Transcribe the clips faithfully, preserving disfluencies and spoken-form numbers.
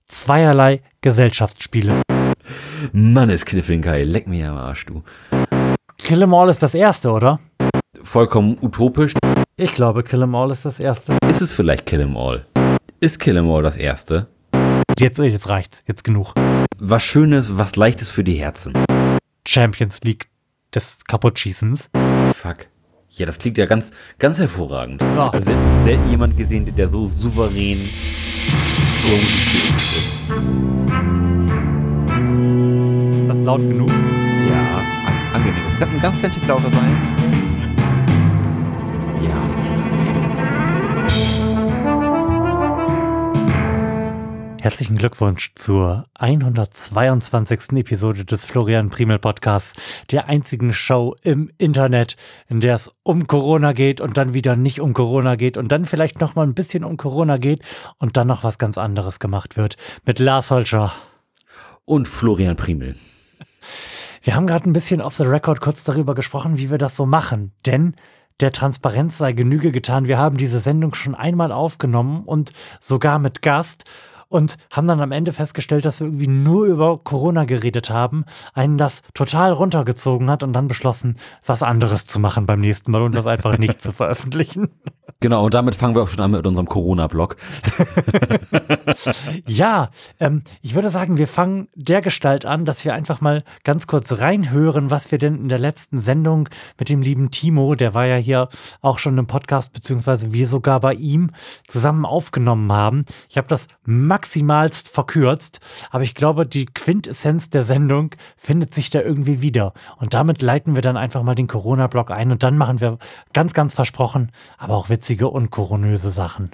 zweierlei Gesellschaftsspiele. Mann, ist Kniffeln geil. Leck mir am Arsch, du. Kill 'em All ist das erste, oder? Vollkommen utopisch. Ich glaube, Kill 'em All ist das erste. Ist es vielleicht Kill 'em All? Ist Kill 'em All das erste? Jetzt, jetzt reicht's. Jetzt genug. Was Schönes, was Leichtes für die Herzen. Champions League des Kaputtschießens. Fuck. Ja, das klingt ja ganz, ganz hervorragend. So. Also selten, selten jemand gesehen, der so souverän über Musik spricht. Ist das laut genug? Ja, an, angenehm. Es kann ein ganz klein Tick lauter sein. Ja. Herzlichen Glückwunsch zur hundertzweiundzwanzigsten Episode des Florian Primel Podcasts, der einzigen Show im Internet, in der es um Corona geht und dann wieder nicht um Corona geht und dann vielleicht noch mal ein bisschen um Corona geht und dann noch was ganz anderes gemacht wird. Mit Lars Holscher. Und Florian Primel. Wir haben gerade ein bisschen off the record kurz darüber gesprochen, wie wir das so machen, denn der Transparenz sei Genüge getan. Wir haben diese Sendung schon einmal aufgenommen und sogar mit Gast. Und haben dann am Ende festgestellt, dass wir irgendwie nur über Corona geredet haben, einen das total runtergezogen hat und dann beschlossen, was anderes zu machen beim nächsten Mal und das einfach nicht zu veröffentlichen. Genau, und damit fangen wir auch schon an mit unserem Corona-Blog. Ja, ähm, ich würde sagen, wir fangen dergestalt an, dass wir einfach mal ganz kurz reinhören, was wir denn in der letzten Sendung mit dem lieben Timo, der war ja hier auch schon im Podcast, beziehungsweise wir sogar bei ihm zusammen aufgenommen haben. Ich habe das maximalst verkürzt, aber ich glaube, die Quintessenz der Sendung findet sich da irgendwie wieder. Und damit leiten wir dann einfach mal den Corona-Blog ein und dann machen wir ganz, ganz versprochen, aber auch witzige und koronöse Sachen.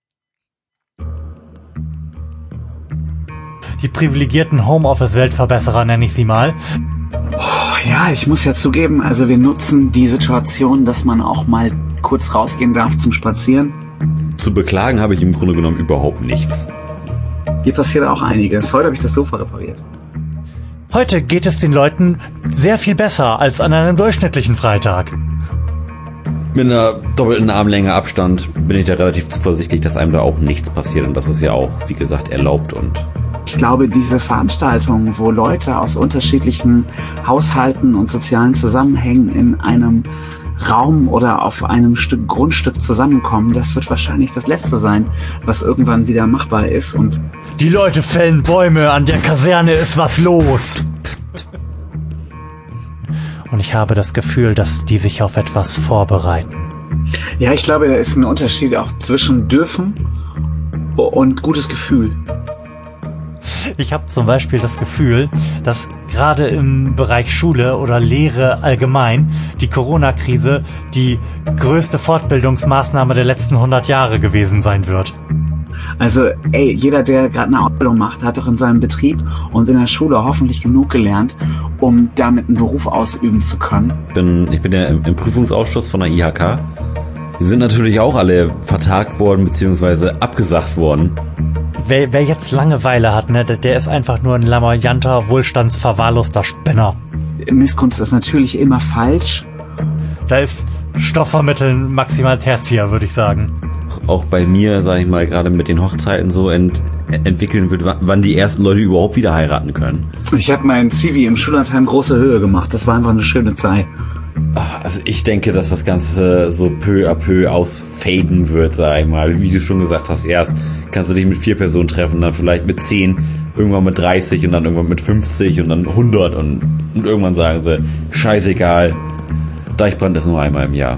Die privilegierten Homeoffice-Weltverbesserer nenne ich sie mal. Oh, ja, ich muss ja zugeben, also wir nutzen die Situation, dass man auch mal kurz rausgehen darf zum Spazieren. Zu beklagen habe ich im Grunde genommen überhaupt nichts. Hier passiert auch einiges. Heute habe ich das Sofa repariert. Heute geht es den Leuten sehr viel besser als an einem durchschnittlichen Freitag. Mit einer doppelten Armlänge Abstand bin ich da relativ zuversichtlich, dass einem da auch nichts passiert. Und das ist ja auch, wie gesagt, erlaubt. Und ich glaube, diese Veranstaltungen, wo Leute aus unterschiedlichen Haushalten und sozialen Zusammenhängen in einem Raum oder auf einem Stück Grundstück zusammenkommen, das wird wahrscheinlich das Letzte sein, was irgendwann wieder machbar ist. Und die Leute fällen Bäume, an der Kaserne ist was los. Und ich habe das Gefühl, dass die sich auf etwas vorbereiten. Ja, ich glaube, da ist ein Unterschied auch zwischen dürfen und gutes Gefühl. Ich habe zum Beispiel das Gefühl, dass gerade im Bereich Schule oder Lehre allgemein die Corona-Krise die größte Fortbildungsmaßnahme der letzten hundert Jahre gewesen sein wird. Also, ey, jeder, der gerade eine Ausbildung macht, hat doch in seinem Betrieb und in der Schule hoffentlich genug gelernt, um damit einen Beruf ausüben zu können. Bin, ich bin ja im, im Prüfungsausschuss von der I H K. Die sind natürlich auch alle vertagt worden bzw. abgesagt worden. Wer, wer jetzt Langeweile hat, ne, der, der ist einfach nur ein lamoyanter, wohlstandsverwahrloster Spinner. Missgunst ist natürlich immer falsch. Da ist Stoffvermitteln maximal tertiär, würde ich sagen. Auch bei mir, sag ich mal, gerade mit den Hochzeiten so ent, entwickeln wird, wann die ersten Leute überhaupt wieder heiraten können. Ich habe mein Zivi im Schullandheim große Höhe gemacht. Das war einfach eine schöne Zeit. Also ich denke, dass das Ganze so peu à peu ausfaden wird, sag ich mal. Wie du schon gesagt hast, erst kannst du dich mit vier Personen treffen, dann vielleicht mit zehn, irgendwann mit dreißig und dann irgendwann mit fünfzig und dann hundert und, und irgendwann sagen sie, scheißegal, Deichbrand ist nur einmal im Jahr.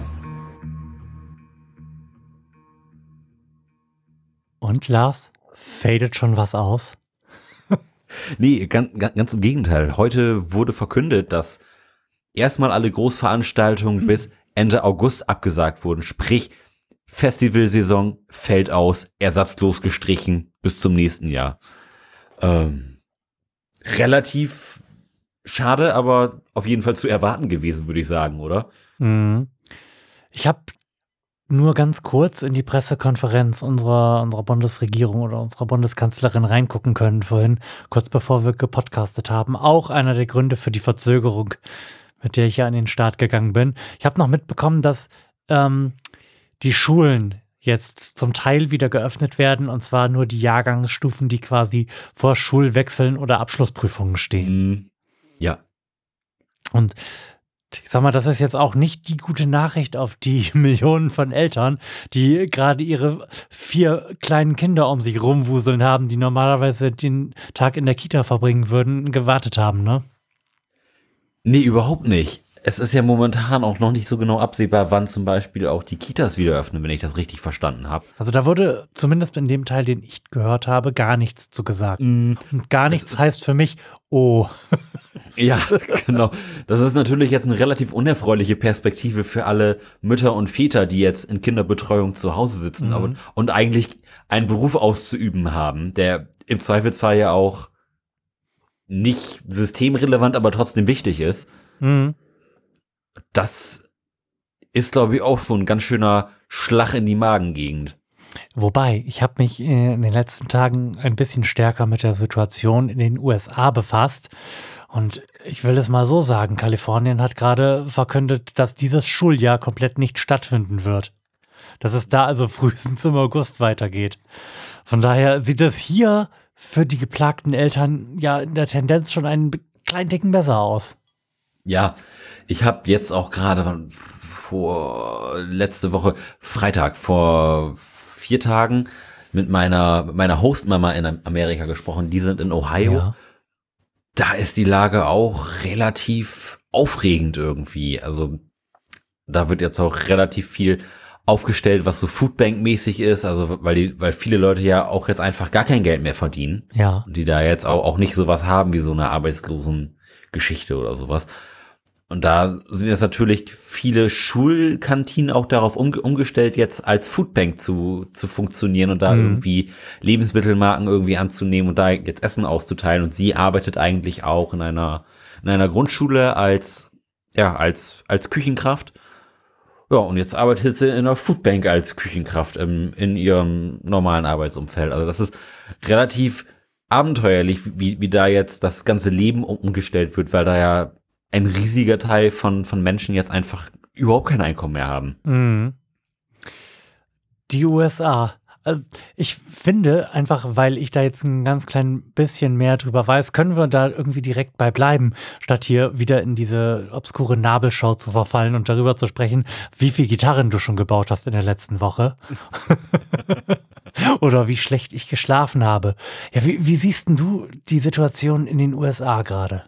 Und Lars, fadet schon was aus? Nee, ganz, ganz im Gegenteil. Heute wurde verkündet, dass erstmal alle Großveranstaltungen bis Ende August abgesagt wurden. Sprich, Festivalsaison fällt aus, ersatzlos gestrichen bis zum nächsten Jahr. Ähm, relativ schade, aber auf jeden Fall zu erwarten gewesen, würde ich sagen, oder? Mhm. Ich habe nur ganz kurz in die Pressekonferenz unserer, unserer Bundesregierung oder unserer Bundeskanzlerin reingucken können vorhin, kurz bevor wir gepodcastet haben. Auch einer der Gründe für die Verzögerung, mit der ich ja an den Start gegangen bin. Ich habe noch mitbekommen, dass ähm, die Schulen jetzt zum Teil wieder geöffnet werden, und zwar nur die Jahrgangsstufen, die quasi vor Schulwechseln oder Abschlussprüfungen stehen. Ja. Und ich sag mal, das ist jetzt auch nicht die gute Nachricht auf die Millionen von Eltern, die gerade ihre vier kleinen Kinder um sich rumwuseln haben, die normalerweise den Tag in der Kita verbringen würden, gewartet haben, ne? Nee, überhaupt nicht. Es ist ja momentan auch noch nicht so genau absehbar, wann zum Beispiel auch die Kitas wieder öffnen, wenn ich das richtig verstanden habe. Also da wurde zumindest in dem Teil, den ich gehört habe, gar nichts zu gesagt. Mm, Und gar nichts das heißt für mich, oh. Ja, genau. Das ist natürlich jetzt eine relativ unerfreuliche Perspektive für alle Mütter und Väter, die jetzt in Kinderbetreuung zu Hause sitzen, mhm. aber, und eigentlich einen Beruf auszuüben haben, der im Zweifelsfall ja auch nicht systemrelevant, aber trotzdem wichtig ist. Mhm. Das ist, glaube ich, auch schon ein ganz schöner Schlag in die Magengegend. Wobei, ich habe mich in den letzten Tagen ein bisschen stärker mit der Situation in den U S A befasst. Und ich will es mal so sagen, Kalifornien hat gerade verkündet, dass dieses Schuljahr komplett nicht stattfinden wird. Dass es da also frühestens im August weitergeht. Von daher sieht es hier für die geplagten Eltern ja in der Tendenz schon einen kleinen Ticken besser aus. Ja, ich habe jetzt auch gerade vor letzte Woche Freitag vor vier Tagen mit meiner meiner Hostmama in Amerika gesprochen. Die sind in Ohio. Ja. Da ist die Lage auch relativ aufregend irgendwie. Also da wird jetzt auch relativ viel aufgestellt, was so Foodbank-mäßig ist. Also weil die, weil viele Leute ja auch jetzt einfach gar kein Geld mehr verdienen. Ja. Die da jetzt auch auch nicht sowas haben wie so eine Arbeitslosengeschichte oder sowas. Und da sind jetzt natürlich viele Schulkantinen auch darauf umge- umgestellt, jetzt als Foodbank zu zu funktionieren und da mhm. irgendwie Lebensmittelmarken irgendwie anzunehmen und da jetzt Essen auszuteilen. Und sie arbeitet eigentlich auch in einer in einer Grundschule als ja als als Küchenkraft. Ja, und jetzt arbeitet sie in einer Foodbank als Küchenkraft im, in ihrem normalen Arbeitsumfeld. Also das ist relativ abenteuerlich, wie wie da jetzt das ganze Leben umgestellt wird, weil da ja ein riesiger Teil von, von Menschen jetzt einfach überhaupt kein Einkommen mehr haben. Mhm. Die U S A. Also ich finde, einfach weil ich da jetzt ein ganz klein bisschen mehr drüber weiß, können wir da irgendwie direkt bei bleiben, statt hier wieder in diese obskure Nabelschau zu verfallen und darüber zu sprechen, wie viel Gitarren du schon gebaut hast in der letzten Woche. Oder wie schlecht ich geschlafen habe. Ja, wie, wie siehst denn du die Situation in den U S A gerade?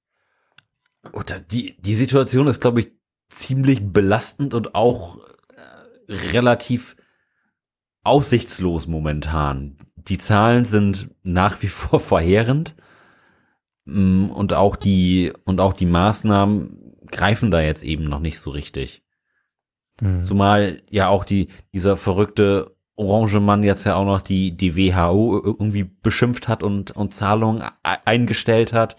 Oder die, die Situation ist, glaube ich, ziemlich belastend und auch äh, relativ aussichtslos momentan. Die Zahlen sind nach wie vor verheerend mm, und auch die und auch die Maßnahmen greifen da jetzt eben noch nicht so richtig. Mhm. Zumal ja auch die dieser verrückte orange Mann jetzt ja auch noch die die W H O irgendwie beschimpft hat und und Zahlungen eingestellt hat.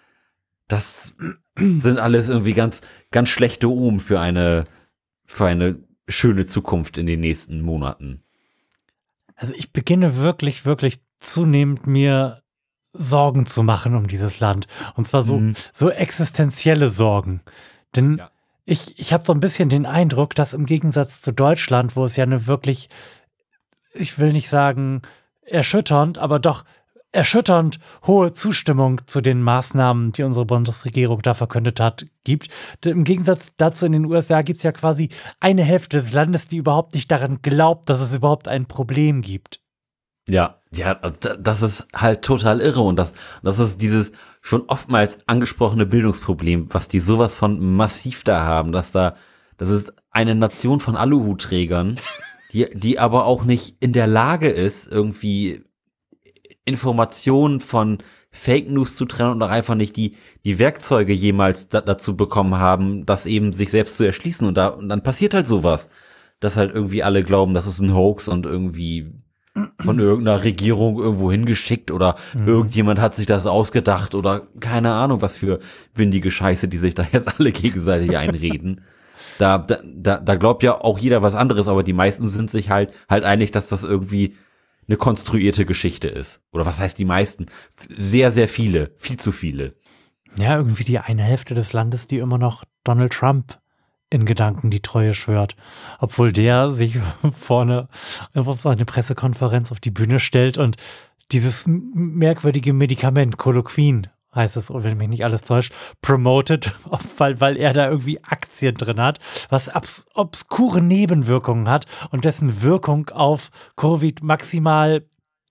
Das sind alles irgendwie ganz, ganz schlechte Omen für eine, für eine schöne Zukunft in den nächsten Monaten. Also ich beginne wirklich, wirklich zunehmend mir Sorgen zu machen um dieses Land. Und zwar so, mhm. so existenzielle Sorgen. Denn ja. ich, ich habe so ein bisschen den Eindruck, dass im Gegensatz zu Deutschland, wo es ja eine wirklich, ich will nicht sagen erschütternd, aber doch erschütternd hohe Zustimmung zu den Maßnahmen, die unsere Bundesregierung da verkündet hat, gibt. Im Gegensatz dazu in den U S A gibt es ja quasi eine Hälfte des Landes, die überhaupt nicht daran glaubt, dass es überhaupt ein Problem gibt. Ja, ja, das ist halt total irre und das, das ist dieses schon oftmals angesprochene Bildungsproblem, was die sowas von massiv da haben, dass da, das ist eine Nation von Aluhutträgern, die, die aber auch nicht in der Lage ist, irgendwie Informationen von Fake News zu trennen und auch einfach nicht die die Werkzeuge jemals da, dazu bekommen haben, das eben sich selbst zu erschließen und da und dann passiert halt sowas, dass halt irgendwie alle glauben, das ist ein Hoax und irgendwie von irgendeiner Regierung irgendwo hingeschickt oder mhm. irgendjemand hat sich das ausgedacht oder keine Ahnung, was für windige Scheiße, die sich da jetzt alle gegenseitig einreden. Da, da, da, da glaubt ja auch jeder was anderes, aber die meisten sind sich halt halt einig, dass das irgendwie eine konstruierte Geschichte ist. Oder was heißt die meisten? Sehr, sehr viele. Viel zu viele. Ja, irgendwie die eine Hälfte des Landes, die immer noch Donald Trump in Gedanken die Treue schwört. Obwohl der sich vorne auf so eine Pressekonferenz auf die Bühne stellt und dieses merkwürdige Medikament, Coloquin heißt es, wenn mich nicht alles täuscht, promoted, weil, weil er da irgendwie Aktien drin hat, was obs obskure Nebenwirkungen hat und dessen Wirkung auf Covid maximal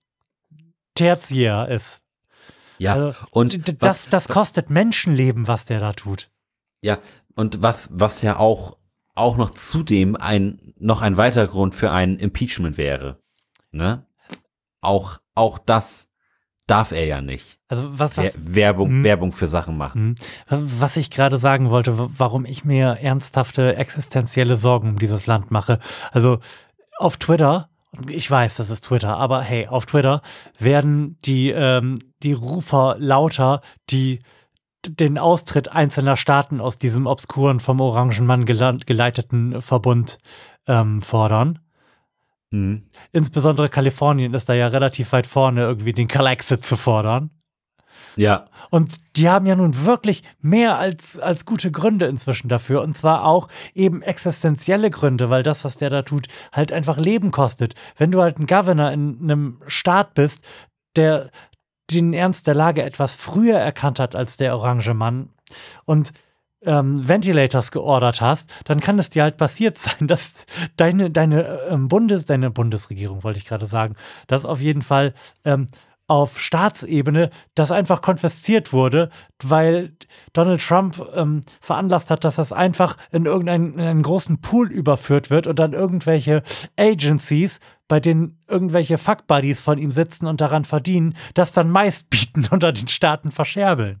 tertiär ist. Ja, also, und das, was, das kostet Menschenleben, was der da tut. Ja, und was, was ja auch, auch noch zudem ein, noch ein weiterer Grund für ein Impeachment wäre. Ne? Auch, auch das darf er ja nicht. Also was, was Werbung, hm. Werbung für Sachen machen. Hm. Was ich gerade sagen wollte, warum ich mir ernsthafte existenzielle Sorgen um dieses Land mache. Also auf Twitter, ich weiß, das ist Twitter, aber hey, auf Twitter werden die, ähm, die Rufer lauter, die den Austritt einzelner Staaten aus diesem obskuren, vom Orangen Mann geleiteten Verbund ähm, fordern. Mhm. Insbesondere Kalifornien ist da ja relativ weit vorne, irgendwie den Calexit zu fordern. Ja. Und die haben ja nun wirklich mehr als, als gute Gründe inzwischen dafür. Und zwar auch eben existenzielle Gründe, weil das, was der da tut, halt einfach Leben kostet. Wenn du halt ein Governor in einem Staat bist, der den Ernst der Lage etwas früher erkannt hat als der Orange Mann und ähm, Ventilators geordert hast, dann kann es dir halt passiert sein, dass deine, deine, ähm, Bundes, deine Bundesregierung, wollte ich gerade sagen, dass auf jeden Fall ähm, auf Staatsebene das einfach konfisziert wurde, weil Donald Trump ähm, veranlasst hat, dass das einfach in irgendeinen in einen großen Pool überführt wird und dann irgendwelche Agencies, bei denen irgendwelche Fuck-Buddies von ihm sitzen und daran verdienen, das dann meistbieten unter den Staaten verscherbeln.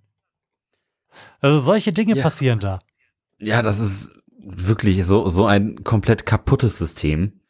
Also solche Dinge ja. passieren da. Ja, das ist wirklich so, so ein komplett kaputtes System.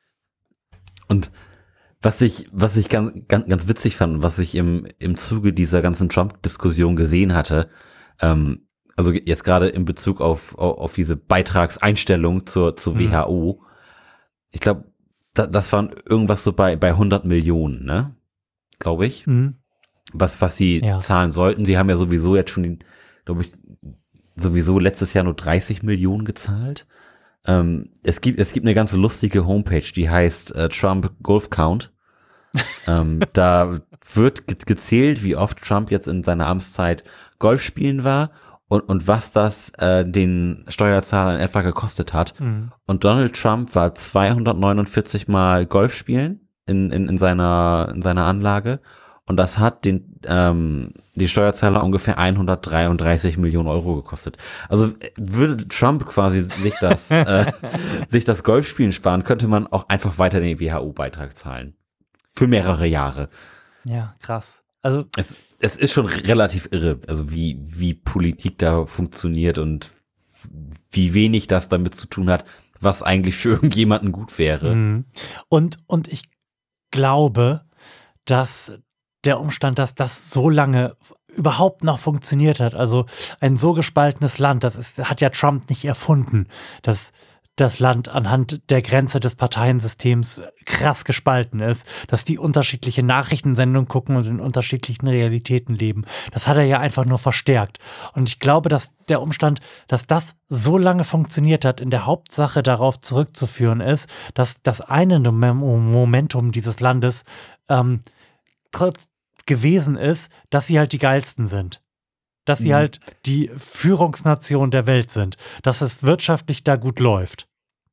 Und was ich, was ich ganz, ganz, ganz witzig fand und was ich im, im Zuge dieser ganzen Trump-Diskussion gesehen hatte, ähm, also jetzt gerade in Bezug auf, auf, auf diese Beitragseinstellung zur, zur mhm. W H O, ich glaube, da, das waren irgendwas so bei, bei hundert Millionen, ne? Glaube ich. Mhm. Was, was sie ja. zahlen sollten. Sie haben ja sowieso jetzt schon, glaube ich, sowieso letztes Jahr nur dreißig Millionen gezahlt. Ähm, es gibt, es gibt eine ganz lustige Homepage, die heißt äh, Trump Golf Count. ähm, da wird ge gezählt, wie oft Trump jetzt in seiner Amtszeit Golf spielen war und, und was das äh, den Steuerzahlern etwa gekostet hat. Mhm. Und Donald Trump war zweihundertneunundvierzig Mal Golf spielen in, in, in, seiner, in seiner Anlage. Und das hat den ähm, die Steuerzahler ungefähr hundertdreiunddreißig Millionen Euro gekostet. Also würde Trump quasi sich das, äh, sich das Golfspielen sparen, könnte man auch einfach weiter den W H O-Beitrag zahlen. Für mehrere Jahre. Ja, krass. Also es, es ist schon relativ irre, also wie, wie Politik da funktioniert und wie wenig das damit zu tun hat, was eigentlich für irgendjemanden gut wäre. Mhm. Und, und ich glaube, dass der Umstand, dass das so lange überhaupt noch funktioniert hat, also ein so gespaltenes Land, das ist, hat ja Trump nicht erfunden, dass das Land anhand der Grenze des Parteiensystems krass gespalten ist, dass die unterschiedliche Nachrichtensendungen gucken und in unterschiedlichen Realitäten leben. Das hat er ja einfach nur verstärkt. Und ich glaube, dass der Umstand, dass das so lange funktioniert hat, in der Hauptsache darauf zurückzuführen ist, dass das eine Momentum dieses Landes ähm, trotz gewesen ist, dass sie halt die geilsten sind. Dass sie mhm. halt die Führungsnation der Welt sind. Dass es wirtschaftlich da gut läuft.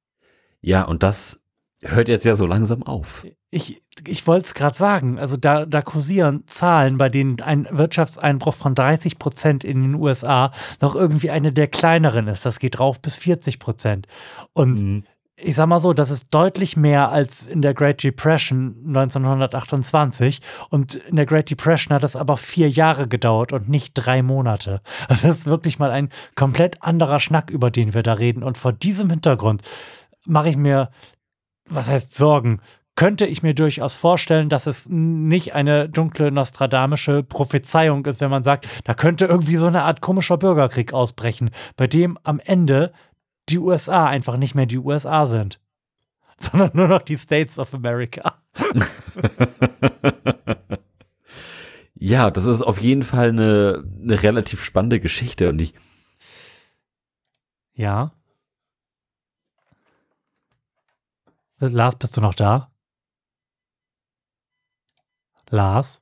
Ja, und das hört jetzt ja so langsam auf. Ich, ich wollte es gerade sagen. Also da, da kursieren Zahlen, bei denen ein Wirtschaftseinbruch von dreißig Prozent in den U S A noch irgendwie eine der kleineren ist. Das geht rauf bis vierzig Prozent. Und mhm. ich sag mal so, das ist deutlich mehr als in der Great Depression neunzehnhundertachtundzwanzig. Und in der Great Depression hat es aber vier Jahre gedauert und nicht drei Monate. Also das ist wirklich mal ein komplett anderer Schnack, über den wir da reden. Und vor diesem Hintergrund mache ich mir, was heißt Sorgen, könnte ich mir durchaus vorstellen, dass es nicht eine dunkle nostradamische Prophezeiung ist, wenn man sagt, da könnte irgendwie so eine Art komischer Bürgerkrieg ausbrechen, bei dem am Ende die U S A einfach nicht mehr die U S A sind, sondern nur noch die States of America. Ja, das ist auf jeden Fall eine, eine relativ spannende Geschichte und ich ja. Lars, bist du noch da? Lars?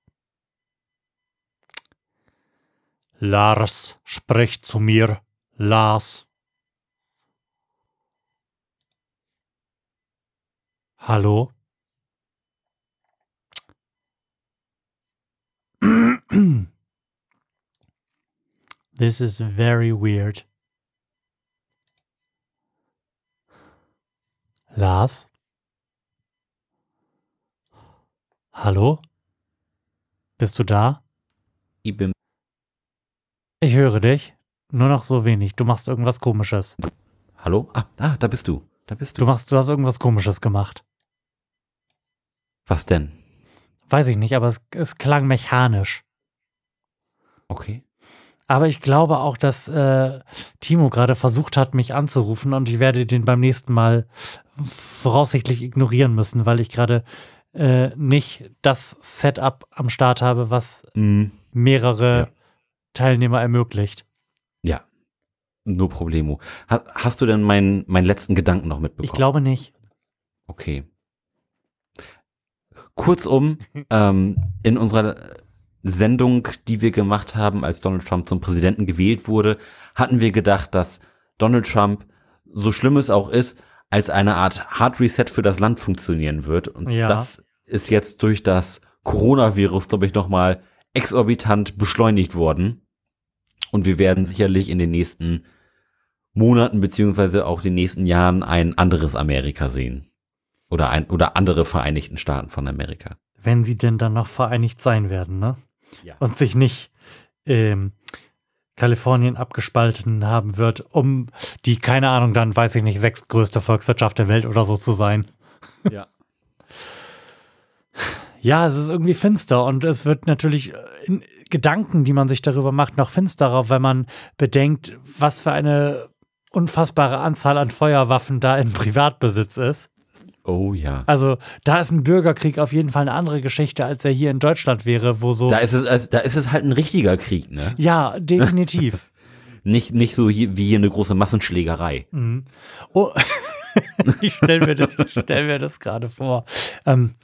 Lars, sprich zu mir. Lars. Hallo? This is very weird. Lars? Hallo? Bist du da? Ich bin. Ich höre dich. Nur noch so wenig. Du machst irgendwas Komisches. Hallo? Ah, ah, da bist du. Da bist du. Du machst, du hast irgendwas Komisches gemacht. Was denn? Weiß ich nicht, aber es, es klang mechanisch. Okay. Aber ich glaube auch, dass äh, Timo gerade versucht hat, mich anzurufen und ich werde den beim nächsten Mal voraussichtlich ignorieren müssen, weil ich gerade äh, nicht das Setup am Start habe, was Mm. mehrere Ja. Teilnehmer ermöglicht. Ja. No problemo. Ha hast du denn meinen meinen letzten Gedanken noch mitbekommen? Ich glaube nicht. Okay. Kurzum, ähm, in unserer Sendung, die wir gemacht haben, als Donald Trump zum Präsidenten gewählt wurde, hatten wir gedacht, dass Donald Trump, so schlimm es auch ist, als eine Art Hard Reset für das Land funktionieren wird. Und Ja. das ist jetzt durch das Coronavirus, glaube ich, nochmal exorbitant beschleunigt worden. Und wir werden sicherlich in den nächsten Monaten beziehungsweise auch den nächsten Jahren ein anderes Amerika sehen. Oder ein oder andere Vereinigten Staaten von Amerika. Wenn sie denn dann noch vereinigt sein werden, ne? Ja. Und sich nicht ähm, Kalifornien abgespalten haben wird, um die, keine Ahnung, dann weiß ich nicht, sechstgrößte Volkswirtschaft der Welt oder so zu sein. Ja. Ja, es ist irgendwie finster und es wird natürlich in Gedanken, die man sich darüber macht, noch finsterer, wenn man bedenkt, was für eine unfassbare Anzahl an Feuerwaffen da in Privatbesitz ist. Oh ja. Also da ist ein Bürgerkrieg auf jeden Fall eine andere Geschichte, als er hier in Deutschland wäre, wo so... Da ist es, also, da ist es halt ein richtiger Krieg, ne? Ja, definitiv. Nicht, nicht so hier, wie hier eine große Massenschlägerei. Mhm. Oh, ich stelle mir, das- stell mir das gerade vor. Ähm,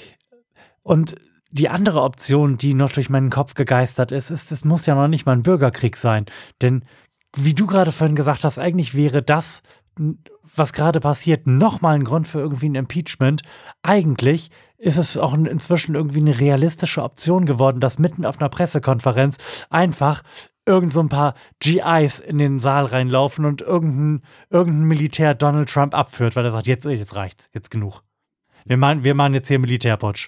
und die andere Option, die noch durch meinen Kopf gegeistert ist, ist, es muss ja noch nicht mal ein Bürgerkrieg sein. Denn wie du gerade vorhin gesagt hast, eigentlich wäre das, was gerade passiert, nochmal ein Grund für irgendwie ein Impeachment. Eigentlich ist es auch inzwischen irgendwie eine realistische Option geworden, dass mitten auf einer Pressekonferenz einfach irgend so ein paar G Is in den Saal reinlaufen und irgendein, irgendein Militär Donald Trump abführt, weil er sagt, jetzt, jetzt reicht's, jetzt genug. Wir machen, wir machen jetzt hier Militärputsch.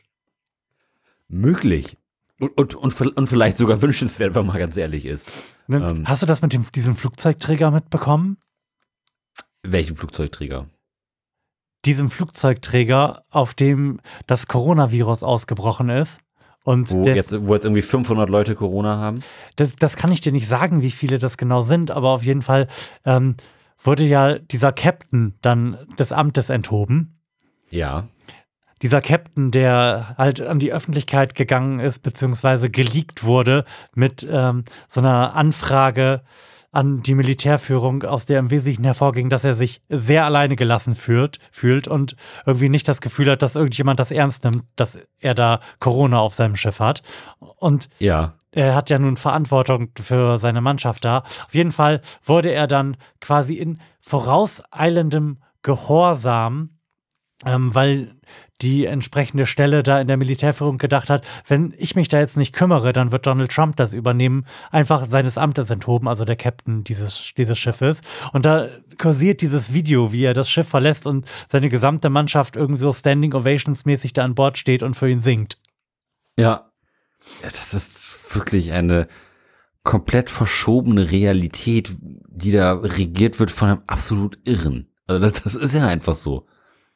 Möglich. Und, und, und, und vielleicht sogar wünschenswert, wenn man ganz ehrlich ist. Ne? Ähm. Hast du das mit dem, diesem Flugzeugträger mitbekommen? Welchen Flugzeugträger? Diesem Flugzeugträger, auf dem das Coronavirus ausgebrochen ist. Und Wo, der, jetzt, wo jetzt irgendwie fünfhundert Leute Corona haben? das, das kann ich dir nicht sagen, wie viele das genau sind, aber auf jeden Fall ähm, wurde ja dieser Captain dann des Amtes enthoben. Ja. Dieser Captain, der halt an die Öffentlichkeit gegangen ist, beziehungsweise geleakt wurde mit ähm, so einer Anfrage an die Militärführung, aus der im Wesentlichen hervorging, dass er sich sehr alleine gelassen fühlt, fühlt und irgendwie nicht das Gefühl hat, dass irgendjemand das ernst nimmt, dass er da Corona auf seinem Schiff hat. Und Ja. er hat ja nun Verantwortung für seine Mannschaft da. Auf jeden Fall wurde er dann quasi in vorauseilendem Gehorsam, ähm, weil die entsprechende Stelle da in der Militärführung gedacht hat, wenn ich mich da jetzt nicht kümmere, dann wird Donald Trump das übernehmen, einfach seines Amtes enthoben, also der Captain dieses, dieses Schiffes. Und da kursiert dieses Video, wie er das Schiff verlässt und seine gesamte Mannschaft irgendwie so Standing Ovations mäßig da an Bord steht und für ihn singt. Ja. Ja, das ist wirklich eine komplett verschobene Realität, die da regiert wird von einem absolut Irren. Also das, das ist ja einfach so.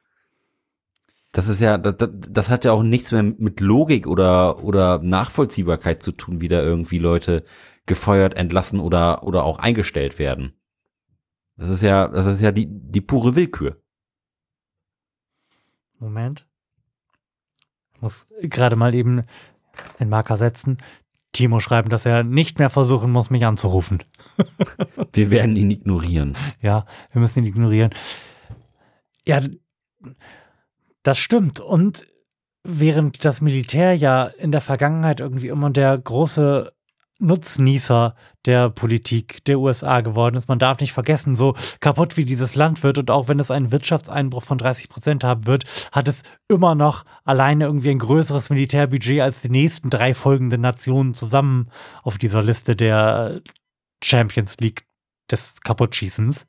Das ist ja, das, das hat ja auch nichts mehr mit Logik oder, oder Nachvollziehbarkeit zu tun, wie da irgendwie Leute gefeuert, entlassen oder, oder auch eingestellt werden. Das ist ja, das ist ja die, die pure Willkür. Moment. Ich muss gerade mal eben den Marker setzen. Timo schreiben, dass er nicht mehr versuchen muss, mich anzurufen. Wir werden ihn ignorieren. Ja, wir müssen ihn ignorieren. Ja, das stimmt. Und während das Militär ja in der Vergangenheit irgendwie immer der große Nutznießer der Politik der U S A geworden ist. Man darf nicht vergessen, so kaputt wie dieses Land wird und auch wenn es einen Wirtschaftseinbruch von dreißig Prozent haben wird, hat es immer noch alleine irgendwie ein größeres Militärbudget als die nächsten drei folgenden Nationen zusammen auf dieser Liste der Champions League des Kaputtschießens.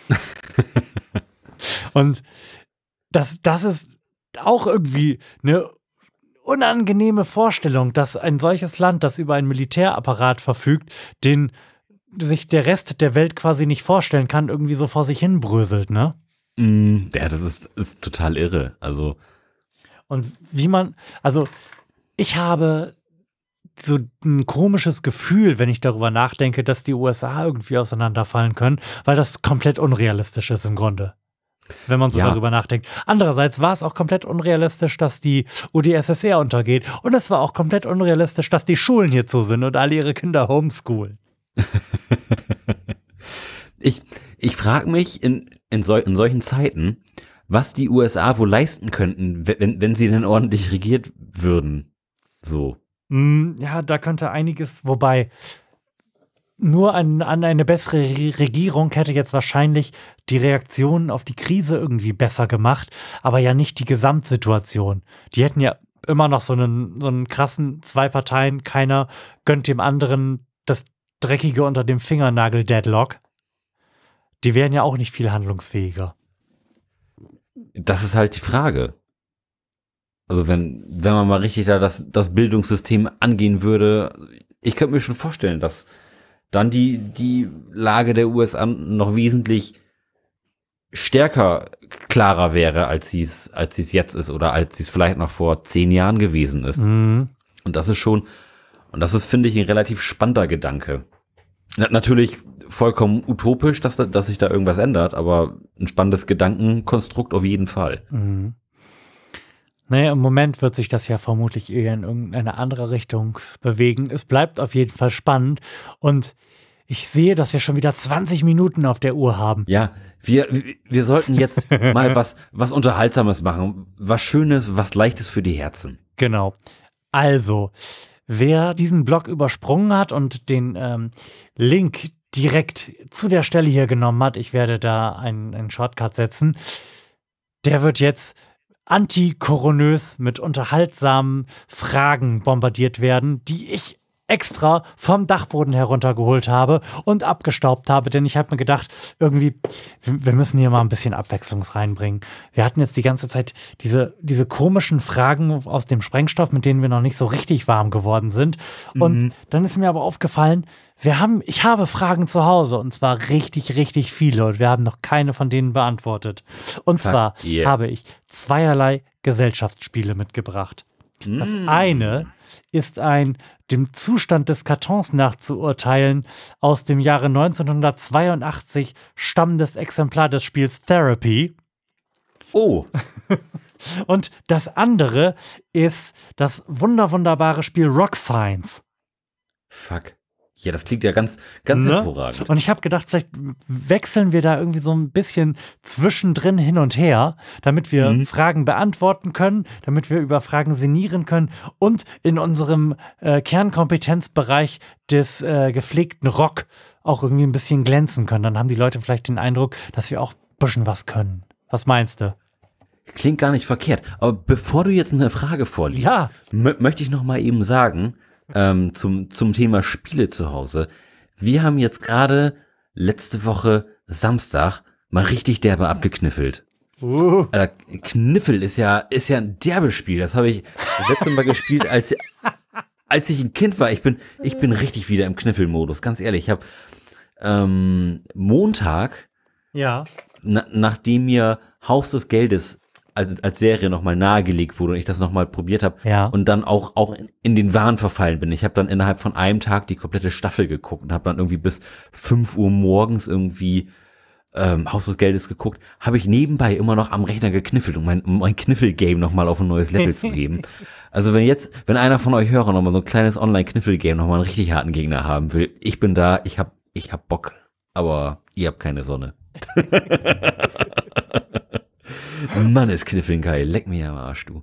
Und das, das ist auch irgendwie eine unangenehme Vorstellung, dass ein solches Land, das über einen Militärapparat verfügt, den sich der Rest der Welt quasi nicht vorstellen kann, irgendwie so vor sich hin bröselt, ne? Mm, ja, das ist, ist total irre. Also. Und wie man, also ich habe so ein komisches Gefühl, wenn ich darüber nachdenke, dass die U S A irgendwie auseinanderfallen können, weil das komplett unrealistisch ist im Grunde. Wenn man so ja. darüber nachdenkt. Andererseits war es auch komplett unrealistisch, dass die U d S S R untergeht. Und es war auch komplett unrealistisch, dass die Schulen hier zu sind und alle ihre Kinder homeschoolen. ich ich frage mich in, in, sol in solchen Zeiten, was die U S A wohl leisten könnten, wenn, wenn sie denn ordentlich regiert würden. So. Mm, ja, da könnte einiges, wobei nur an, an eine bessere Re Regierung hätte jetzt wahrscheinlich die Reaktion auf die Krise irgendwie besser gemacht, aber ja nicht die Gesamtsituation. Die hätten ja immer noch so einen, so einen krassen zwei Parteien, keiner gönnt dem anderen das Dreckige unter dem Fingernagel Deadlock. Die wären ja auch nicht viel handlungsfähiger. Das ist halt die Frage. Also wenn, wenn man mal richtig da das, das Bildungssystem angehen würde, ich könnte mir schon vorstellen, dass dann die, die Lage der U S A noch wesentlich stärker, klarer wäre, als sie es, als sie es jetzt ist oder als sie es vielleicht noch vor zehn Jahren gewesen ist. Mhm. Und das ist schon, und das ist, finde ich, ein relativ spannender Gedanke. Na, natürlich vollkommen utopisch, dass, dass sich da irgendwas ändert, aber ein spannendes Gedankenkonstrukt auf jeden Fall. Mhm. Naja, im Moment wird sich das ja vermutlich eher in irgendeine andere Richtung bewegen. Es bleibt auf jeden Fall spannend und ich sehe, dass wir schon wieder zwanzig Minuten auf der Uhr haben. Ja, wir, wir sollten jetzt mal was, was Unterhaltsames machen. Was Schönes, was Leichtes für die Herzen. Genau. Also, wer diesen Blog übersprungen hat und den ähm, Link direkt zu der Stelle hier genommen hat, ich werde da einen, einen Shortcut setzen, der wird jetzt antikoronös mit unterhaltsamen Fragen bombardiert werden, die ich extra vom Dachboden heruntergeholt habe und abgestaubt habe, denn ich habe mir gedacht, irgendwie, wir müssen hier mal ein bisschen Abwechslung reinbringen. Wir hatten jetzt die ganze Zeit diese, diese komischen Fragen aus dem Sprengstoff, mit denen wir noch nicht so richtig warm geworden sind. Und mhm. dann ist mir aber aufgefallen, wir haben, ich habe Fragen zu Hause und zwar richtig, richtig viele und wir haben noch keine von denen beantwortet. Und Fuck zwar yeah. habe ich zweierlei Gesellschaftsspiele mitgebracht. Mm. Das eine ist ein dem Zustand des Kartons nachzuurteilen aus dem Jahre neunzehnhundertzweiundachtzig stammendes Exemplar des Spiels Therapy. Oh. Und das andere ist das wunderwunderbare Spiel Rock Science. Fuck. Ja, das klingt ja ganz, ganz ne? hervorragend. Und ich habe gedacht, vielleicht wechseln wir da irgendwie so ein bisschen zwischendrin hin und her, damit wir mhm. Fragen beantworten können, damit wir über Fragen sinnieren können und in unserem äh, Kernkompetenzbereich des äh, gepflegten Rock auch irgendwie ein bisschen glänzen können. Dann haben die Leute vielleicht den Eindruck, dass wir auch ein bisschen was können. Was meinst du? Klingt gar nicht verkehrt. Aber bevor du jetzt eine Frage vorliest, ja. möchte ich noch mal eben sagen, Ähm, zum, zum Thema Spiele zu Hause. Wir haben jetzt gerade letzte Woche Samstag mal richtig derbe abgekniffelt. Uh. Alter, Kniffel ist ja, ist ja ein derbes Spiel. Das habe ich das letzte Mal gespielt, als, als ich ein Kind war. Ich bin, ich bin richtig wieder im Kniffelmodus, ganz ehrlich. Ich habe ähm, Montag, ja. na, nachdem mir Haus des Geldes als, als Serie nochmal nahegelegt wurde und ich das nochmal probiert habe ja. und dann auch, auch in, in den Wahn verfallen bin. Ich habe dann innerhalb von einem Tag die komplette Staffel geguckt und habe dann irgendwie bis fünf Uhr morgens irgendwie ähm, Haus des Geldes geguckt, habe ich nebenbei immer noch am Rechner gekniffelt, um mein, um mein Kniffel-Game nochmal auf ein neues Level zu heben. Also wenn jetzt, wenn einer von euch Hörer nochmal so ein kleines Online-Kniffel-Game nochmal einen richtig harten Gegner haben will, ich bin da, ich hab, ich hab Bock, aber ihr habt keine Sonne. Mann, ist Kniffeln geil. Leck mir am Arsch, du.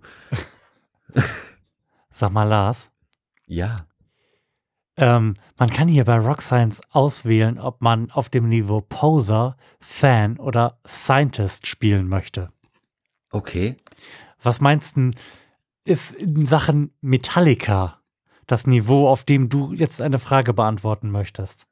Sag mal, Lars. Ja. Ähm, man kann hier bei Rock Science auswählen, ob man auf dem Niveau Poser, Fan oder Scientist spielen möchte. Okay. Was meinst du, ist in Sachen Metallica das Niveau, auf dem du jetzt eine Frage beantworten möchtest?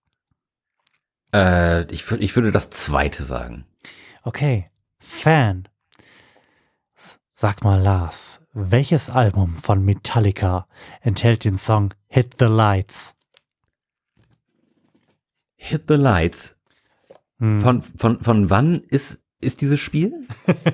Äh, ich, würd, ich würde das zweite sagen. Okay. Fan. Sag mal, Lars, welches Album von Metallica enthält den Song Hit the Lights? Hit the Lights. Hm. Von, von, von wann ist, ist dieses Spiel?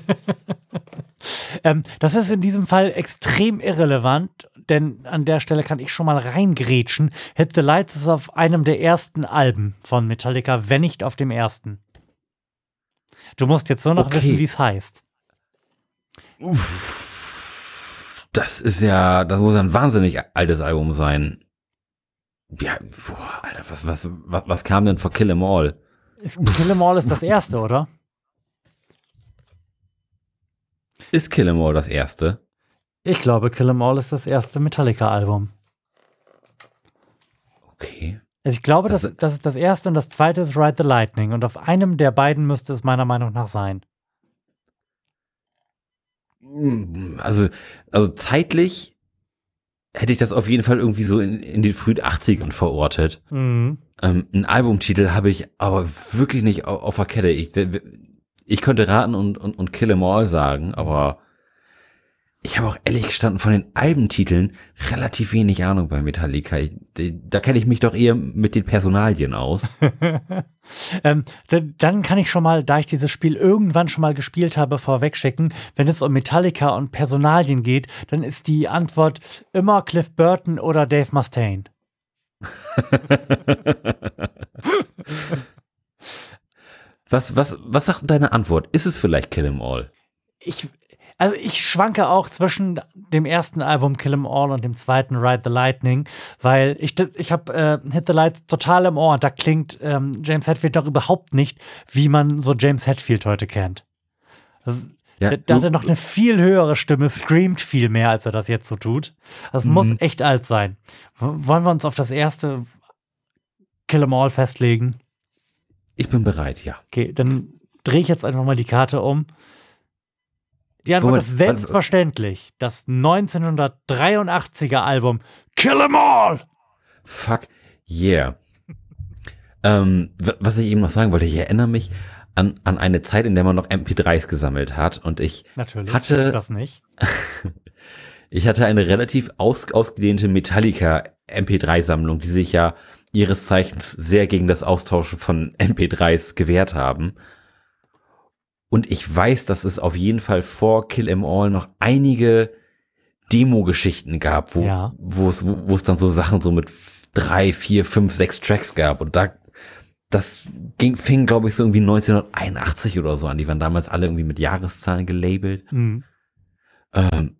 ähm, das ist in diesem Fall extrem irrelevant, denn an der Stelle kann ich schon mal reingrätschen. Hit the Lights ist auf einem der ersten Alben von Metallica, wenn nicht auf dem ersten. Du musst jetzt nur noch Okay. wissen, wie es heißt. Uff, das ist ja, das muss ein wahnsinnig altes Album sein. Ja, boah, Alter, was, was, was, was kam denn vor Kill 'Em All? Kill 'Em All ist das erste, oder? Ist Kill 'Em All das erste? Ich glaube, Kill 'Em All ist das erste Metallica-Album. Okay. Also ich glaube, Das- das, das ist das erste und das zweite ist Ride the Lightning. Und auf einem der beiden müsste es meiner Meinung nach sein. Also, also zeitlich hätte ich das auf jeden Fall irgendwie so in, in den frühen achtzigern verortet. Mhm. Ähm, einen Albumtitel habe ich aber wirklich nicht auf, auf der Kette. Ich, ich könnte raten und, und, und Kill 'Em All sagen, aber ich habe auch ehrlich gestanden von den Albentiteln relativ wenig Ahnung bei Metallica. Ich, da kenne ich mich doch eher mit den Personalien aus. ähm, d- dann kann ich schon mal, da ich dieses Spiel irgendwann schon mal gespielt habe, vorwegschicken, wenn es um Metallica und Personalien geht, dann ist die Antwort immer Cliff Burton oder Dave Mustaine. Was, was, was sagt denn deine Antwort? Ist es vielleicht Kill 'Em All? Ich, also ich schwanke auch zwischen dem ersten Album Kill 'Em All und dem zweiten Ride the Lightning, weil ich, das- ich habe äh, Hit the Lights total im Ohr. Da klingt ähm, James Hetfield doch überhaupt nicht, wie man so James Hetfield heute kennt. Das, Ja, der, der du- hatte noch eine viel höhere Stimme, screamt viel mehr, als er das jetzt so tut. Das Mhm. muss echt alt sein. W- Wollen wir uns auf das erste Kill 'Em All festlegen? Ich bin bereit, ja. Okay, dann drehe ich jetzt einfach mal die Karte um. Die Antwort Moment, ist selbstverständlich. Das neunzehnhundertdreiundachtziger Album Kill 'Em All! Fuck yeah. ähm, w- was ich eben noch sagen wollte, ich erinnere mich an, an eine Zeit, in der man noch M P dreis gesammelt hat und ich Natürlich, hatte, das nicht. ich hatte eine relativ aus, ausgedehnte Metallica M P drei Sammlung, die sich ja ihres Zeichens sehr gegen das Austauschen von M P dreis gewehrt haben. Und ich weiß, dass es auf jeden Fall vor Kill 'Em All noch einige Demo-Geschichten gab, wo, Ja. wo es, wo, wo es dann so Sachen so mit drei, vier, fünf, sechs Tracks gab. Und da, das ging, fing, glaube ich, so irgendwie neunzehnhunderteinundachtzig oder so an. Die waren damals alle irgendwie mit Jahreszahlen gelabelt. Mhm. Ähm,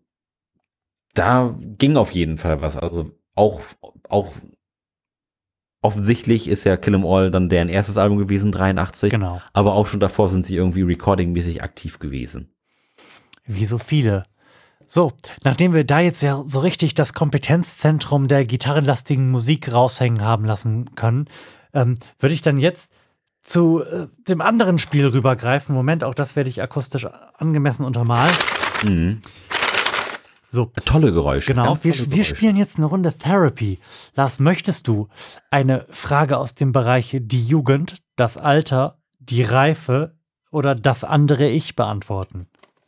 da ging auf jeden Fall was. Also auch, auch offensichtlich ist ja Kill 'Em All dann deren erstes Album gewesen, dreiundachtzig. Genau. Aber auch schon davor sind sie irgendwie recordingmäßig aktiv gewesen. Wie so viele. So, nachdem wir da jetzt ja so richtig das Kompetenzzentrum der gitarrenlastigen Musik raushängen haben lassen können, ähm, würde ich dann jetzt zu äh, dem anderen Spiel rübergreifen. Moment, auch das werde ich akustisch angemessen untermalen. Mhm. So, Tolle Geräusche. genau. ganz Wir, tolle wir Geräusche. spielen jetzt eine Runde Therapy. Lars, möchtest du eine Frage aus dem Bereich die Jugend, das Alter, die Reife oder das andere Ich beantworten?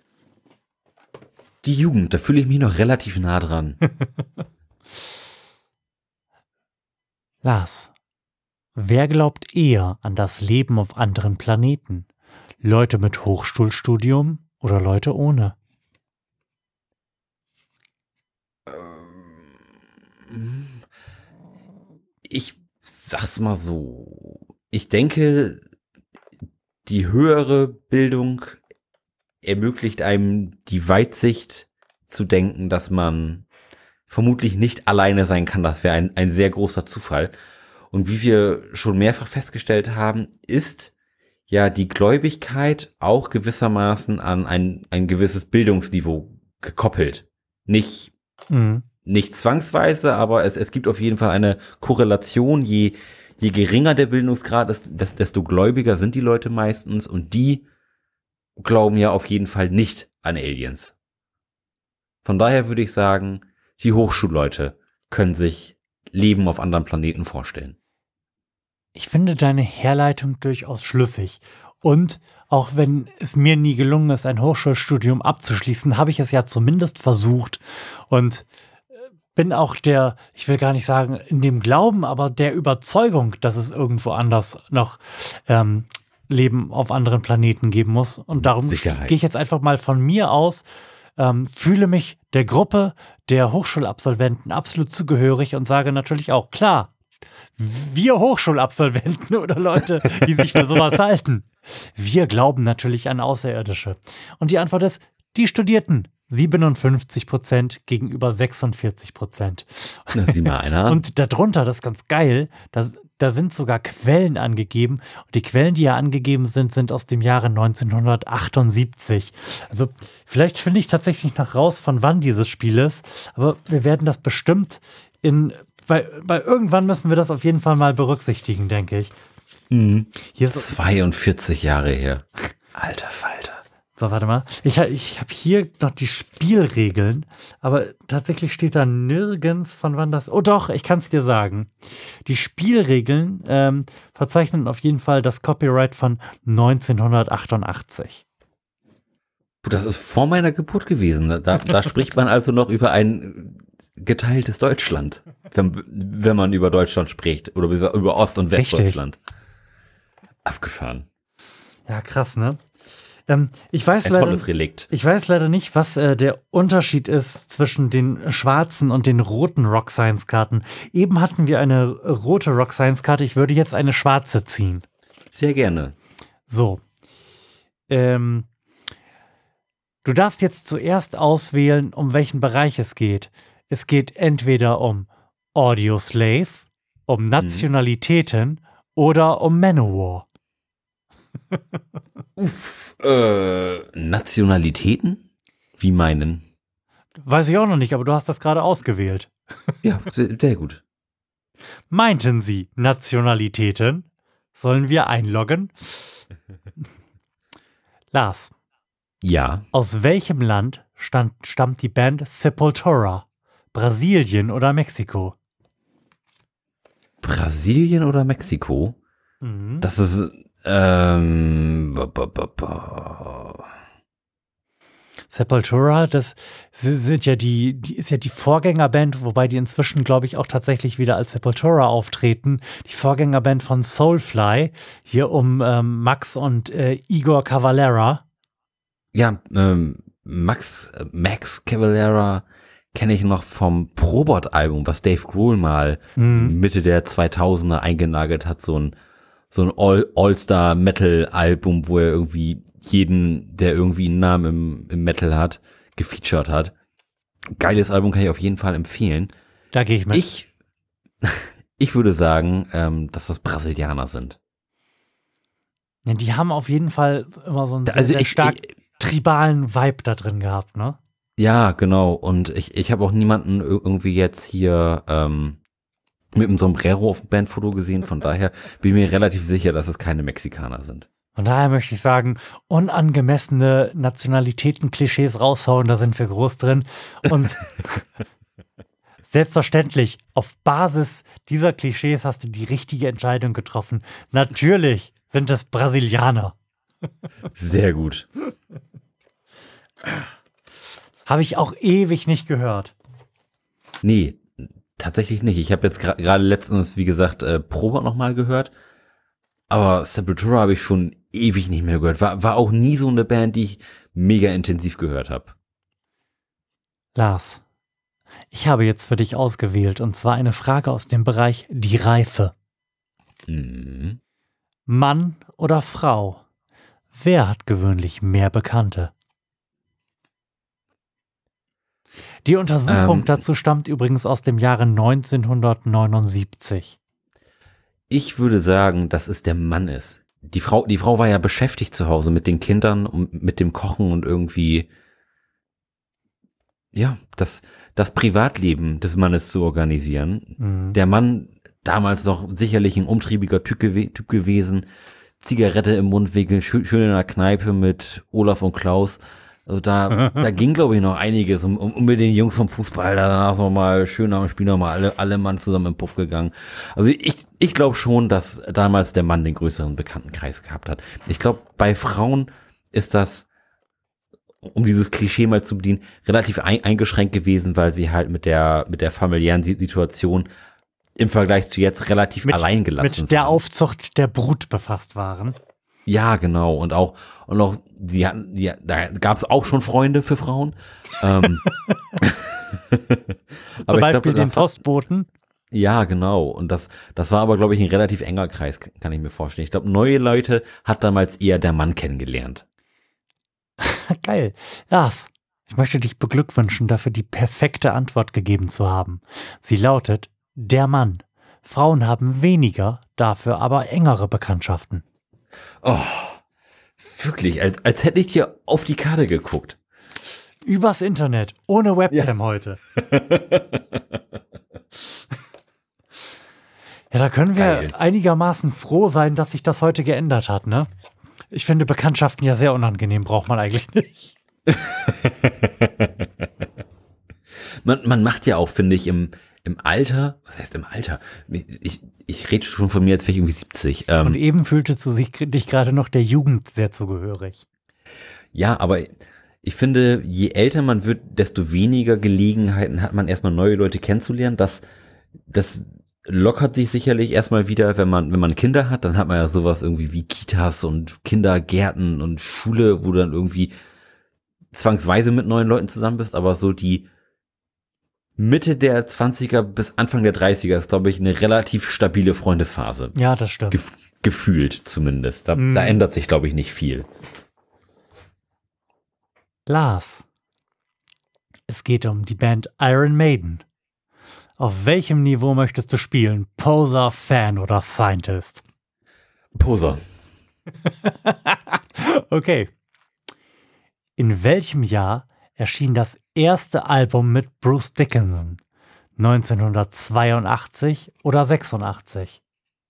Die Jugend, da fühle ich mich noch relativ nah dran. Lars, wer glaubt eher an das Leben auf anderen Planeten? Leute mit Hochschulstudium oder Leute ohne? Ich sag's mal so. Ich denke, die höhere Bildung ermöglicht einem die Weitsicht zu denken, dass man vermutlich nicht alleine sein kann. Das wäre ein, ein sehr großer Zufall. Und wie wir schon mehrfach festgestellt haben, ist ja die Gläubigkeit auch gewissermaßen an ein, ein gewisses Bildungsniveau gekoppelt. Nicht, Mhm. nicht zwangsweise, aber es, es gibt auf jeden Fall eine Korrelation. Je, je geringer der Bildungsgrad ist, desto gläubiger sind die Leute meistens und die glauben ja auf jeden Fall nicht an Aliens. Von daher würde ich sagen, die Hochschulleute können sich Leben auf anderen Planeten vorstellen. Ich finde deine Herleitung durchaus schlüssig. Und auch wenn es mir nie gelungen ist, ein Hochschulstudium abzuschließen, habe ich es ja zumindest versucht und bin auch der, ich will gar nicht sagen in dem Glauben, aber der Überzeugung, dass es irgendwo anders noch ähm, Leben auf anderen Planeten geben muss. Und darum Sicherheit. gehe ich jetzt einfach mal von mir aus, ähm, fühle mich der Gruppe der Hochschulabsolventen absolut zugehörig und sage natürlich auch, klar, wir Hochschulabsolventen oder Leute, die sich für sowas halten, wir glauben natürlich an Außerirdische. Und die Antwort ist, die Studierten, siebenundfünfzig Prozent gegenüber sechsundvierzig Prozent. Na, sieh mal einer an. Und darunter, das ist ganz geil, da, da sind sogar Quellen angegeben. Und die Quellen, die ja angegeben sind, sind aus dem Jahre neunzehnhundertachtundsiebzig. Also vielleicht finde ich tatsächlich noch raus, von wann dieses Spiel ist. Aber wir werden das bestimmt in, bei, bei irgendwann müssen wir das auf jeden Fall mal berücksichtigen, denke ich. Mhm. Hier ist zweiundvierzig Jahre her. Alter Falter. So, warte mal. Ich, ha- ich habe hier noch die Spielregeln, aber tatsächlich steht da nirgends, von wann das. Oh doch, ich kann es dir sagen. Die Spielregeln ähm, verzeichnen auf jeden Fall das Copyright von neunzehnhundertachtundachtzig. Das ist vor meiner Geburt gewesen. Da, da spricht man also noch über ein geteiltes Deutschland, wenn, wenn man über Deutschland spricht oder über Ost- und Richtig. Westdeutschland. Abgefahren. Ja, krass, ne? Ähm, ich weiß Ein leider. tolles Relikt. Ich weiß leider nicht, was äh, der Unterschied ist zwischen den schwarzen und den roten Rock Science Karten. Eben hatten wir eine rote Rock Science Karte. Ich würde jetzt eine schwarze ziehen. Sehr gerne. So. Ähm, du darfst jetzt zuerst auswählen, um welchen Bereich es geht. Es geht entweder um Audio Slave, um Nationalitäten oder um Manowar. Uff, äh, Nationalitäten? Wie meinen? Weiß ich auch noch nicht, aber du hast das gerade ausgewählt. Ja, sehr, sehr gut. Meinten Sie Nationalitäten? Sollen wir einloggen? Lars, Ja. aus welchem Land stand, stammt die Band Sepultura? Brasilien oder Mexiko? Brasilien oder Mexiko? Mhm. Das ist, ähm, ba, ba, ba, ba. Sepultura, das sind ja die, die ist ja die Vorgängerband, wobei die inzwischen, glaube ich, auch tatsächlich wieder als Sepultura auftreten. Die Vorgängerband von Soulfly, hier um ähm, Max und äh, Igor Cavalera. Ja, ähm, Max, äh, Max Cavalera kenne ich noch vom Probot-Album, was Dave Grohl mal Mhm. Mitte der zweitausender eingenagelt hat, so ein so ein All- All-Star-Metal-Album, wo er irgendwie jeden, der irgendwie einen Namen im, im Metal hat, gefeatured hat. Geiles Album, kann ich auf jeden Fall empfehlen. Da gehe ich mit. Ich, ich würde sagen, ähm, dass das Brasilianer sind. Ja, die haben auf jeden Fall immer so einen sehr, Also sehr ich- stark ich- tribalen Vibe da drin gehabt, ne? Ja, genau. Und ich, ich habe auch niemanden ir- irgendwie jetzt hier ähm, mit einem Sombrero auf dem Bandfoto gesehen. Von daher bin ich mir relativ sicher, dass es keine Mexikaner sind. Von daher möchte ich sagen, unangemessene Nationalitäten-Klischees raushauen, da sind wir groß drin. Und selbstverständlich, auf Basis dieser Klischees hast du die richtige Entscheidung getroffen. Natürlich sind es Brasilianer. Sehr gut. Habe ich auch ewig nicht gehört. Nee, tatsächlich nicht. Ich habe jetzt gra- gerade letztens, wie gesagt, äh, Probot nochmal gehört. Aber Sepultura habe ich schon ewig nicht mehr gehört. War, war auch nie so eine Band, die ich mega intensiv gehört habe. Lars, ich habe jetzt für dich ausgewählt, und zwar eine Frage aus dem Bereich die Reife. Mhm. Mann oder Frau? Wer hat gewöhnlich mehr Bekannte? Die Untersuchung Ähm. dazu stammt übrigens aus dem Jahre neunzehnhundertneunundsiebzig. Ich würde sagen, dass es der Mann ist. die Frau, die Frau war ja beschäftigt zu Hause mit den Kindern und mit dem Kochen und irgendwie, ja, das, das Privatleben des Mannes zu organisieren. Mhm. Der Mann, damals noch sicherlich ein umtriebiger Typ, gew typ gewesen, Zigarette im Mundwinkel, schön, schön in der Kneipe mit Olaf und Klaus. Also da, da ging, glaube ich, noch einiges. Und, und mit den Jungs vom Fußball, danach nochmal schön nach dem Spiel nochmal alle, alle Mann zusammen im Puff gegangen. Also ich, ich glaube schon, dass damals der Mann den größeren Bekanntenkreis gehabt hat. Ich glaube, bei Frauen ist das, um dieses Klischee mal zu bedienen, relativ ein, eingeschränkt gewesen, weil sie halt mit der, mit der familiären Situation im Vergleich zu jetzt relativ Mit, allein gelassen mit der waren. Aufzucht der Brut befasst waren. Ja, genau. Und auch, und auch, die hatten, die, da gab es auch schon Freunde für Frauen. ähm, Zum Beispiel den Postboten. Ja, genau. Und das, das war aber, glaube ich, ein relativ enger Kreis, kann ich mir vorstellen. Ich glaube, neue Leute hat damals eher der Mann kennengelernt. Geil. Lars, ich möchte dich beglückwünschen, dafür die perfekte Antwort gegeben zu haben. Sie lautet, der Mann. Frauen haben weniger, dafür aber engere Bekanntschaften. Oh, wirklich, als, als hätte ich dir auf die Karte geguckt. Übers Internet, ohne Webcam Ja. heute. Ja, da können wir Geil. einigermaßen froh sein, dass sich das heute geändert hat, ne? Ich finde Bekanntschaften ja sehr unangenehm, braucht man eigentlich nicht. Man, man macht ja auch, finde ich, im, im Alter, was heißt im Alter? Ich, ich rede schon von mir, als wäre ich irgendwie siebzig. Ähm, Und eben fühltest du sich, dich gerade noch der Jugend sehr zugehörig. ja, aber ich finde, je älter man wird, desto weniger Gelegenheiten hat man erstmal neue Leute kennenzulernen. Das, das lockert sich sicherlich erstmal wieder, wenn man, wenn man Kinder hat, dann hat man ja sowas irgendwie wie Kitas und Kindergärten und Schule, wo du dann irgendwie zwangsweise mit neuen Leuten zusammen bist, aber so die Mitte der zwanziger bis Anfang der dreißiger ist, glaube ich, eine relativ stabile Freundesphase. Ja, das stimmt. Gef gefühlt zumindest. Da, Mm. da ändert sich, glaube ich, nicht viel. Lars, es geht um die Band Iron Maiden. Auf welchem Niveau möchtest du spielen? Poser, Fan oder Scientist? Poser. Okay. In welchem Jahr erschien das erste Album mit Bruce Dickinson? neunzehnhundertzweiundachtzig oder sechsundachtzig?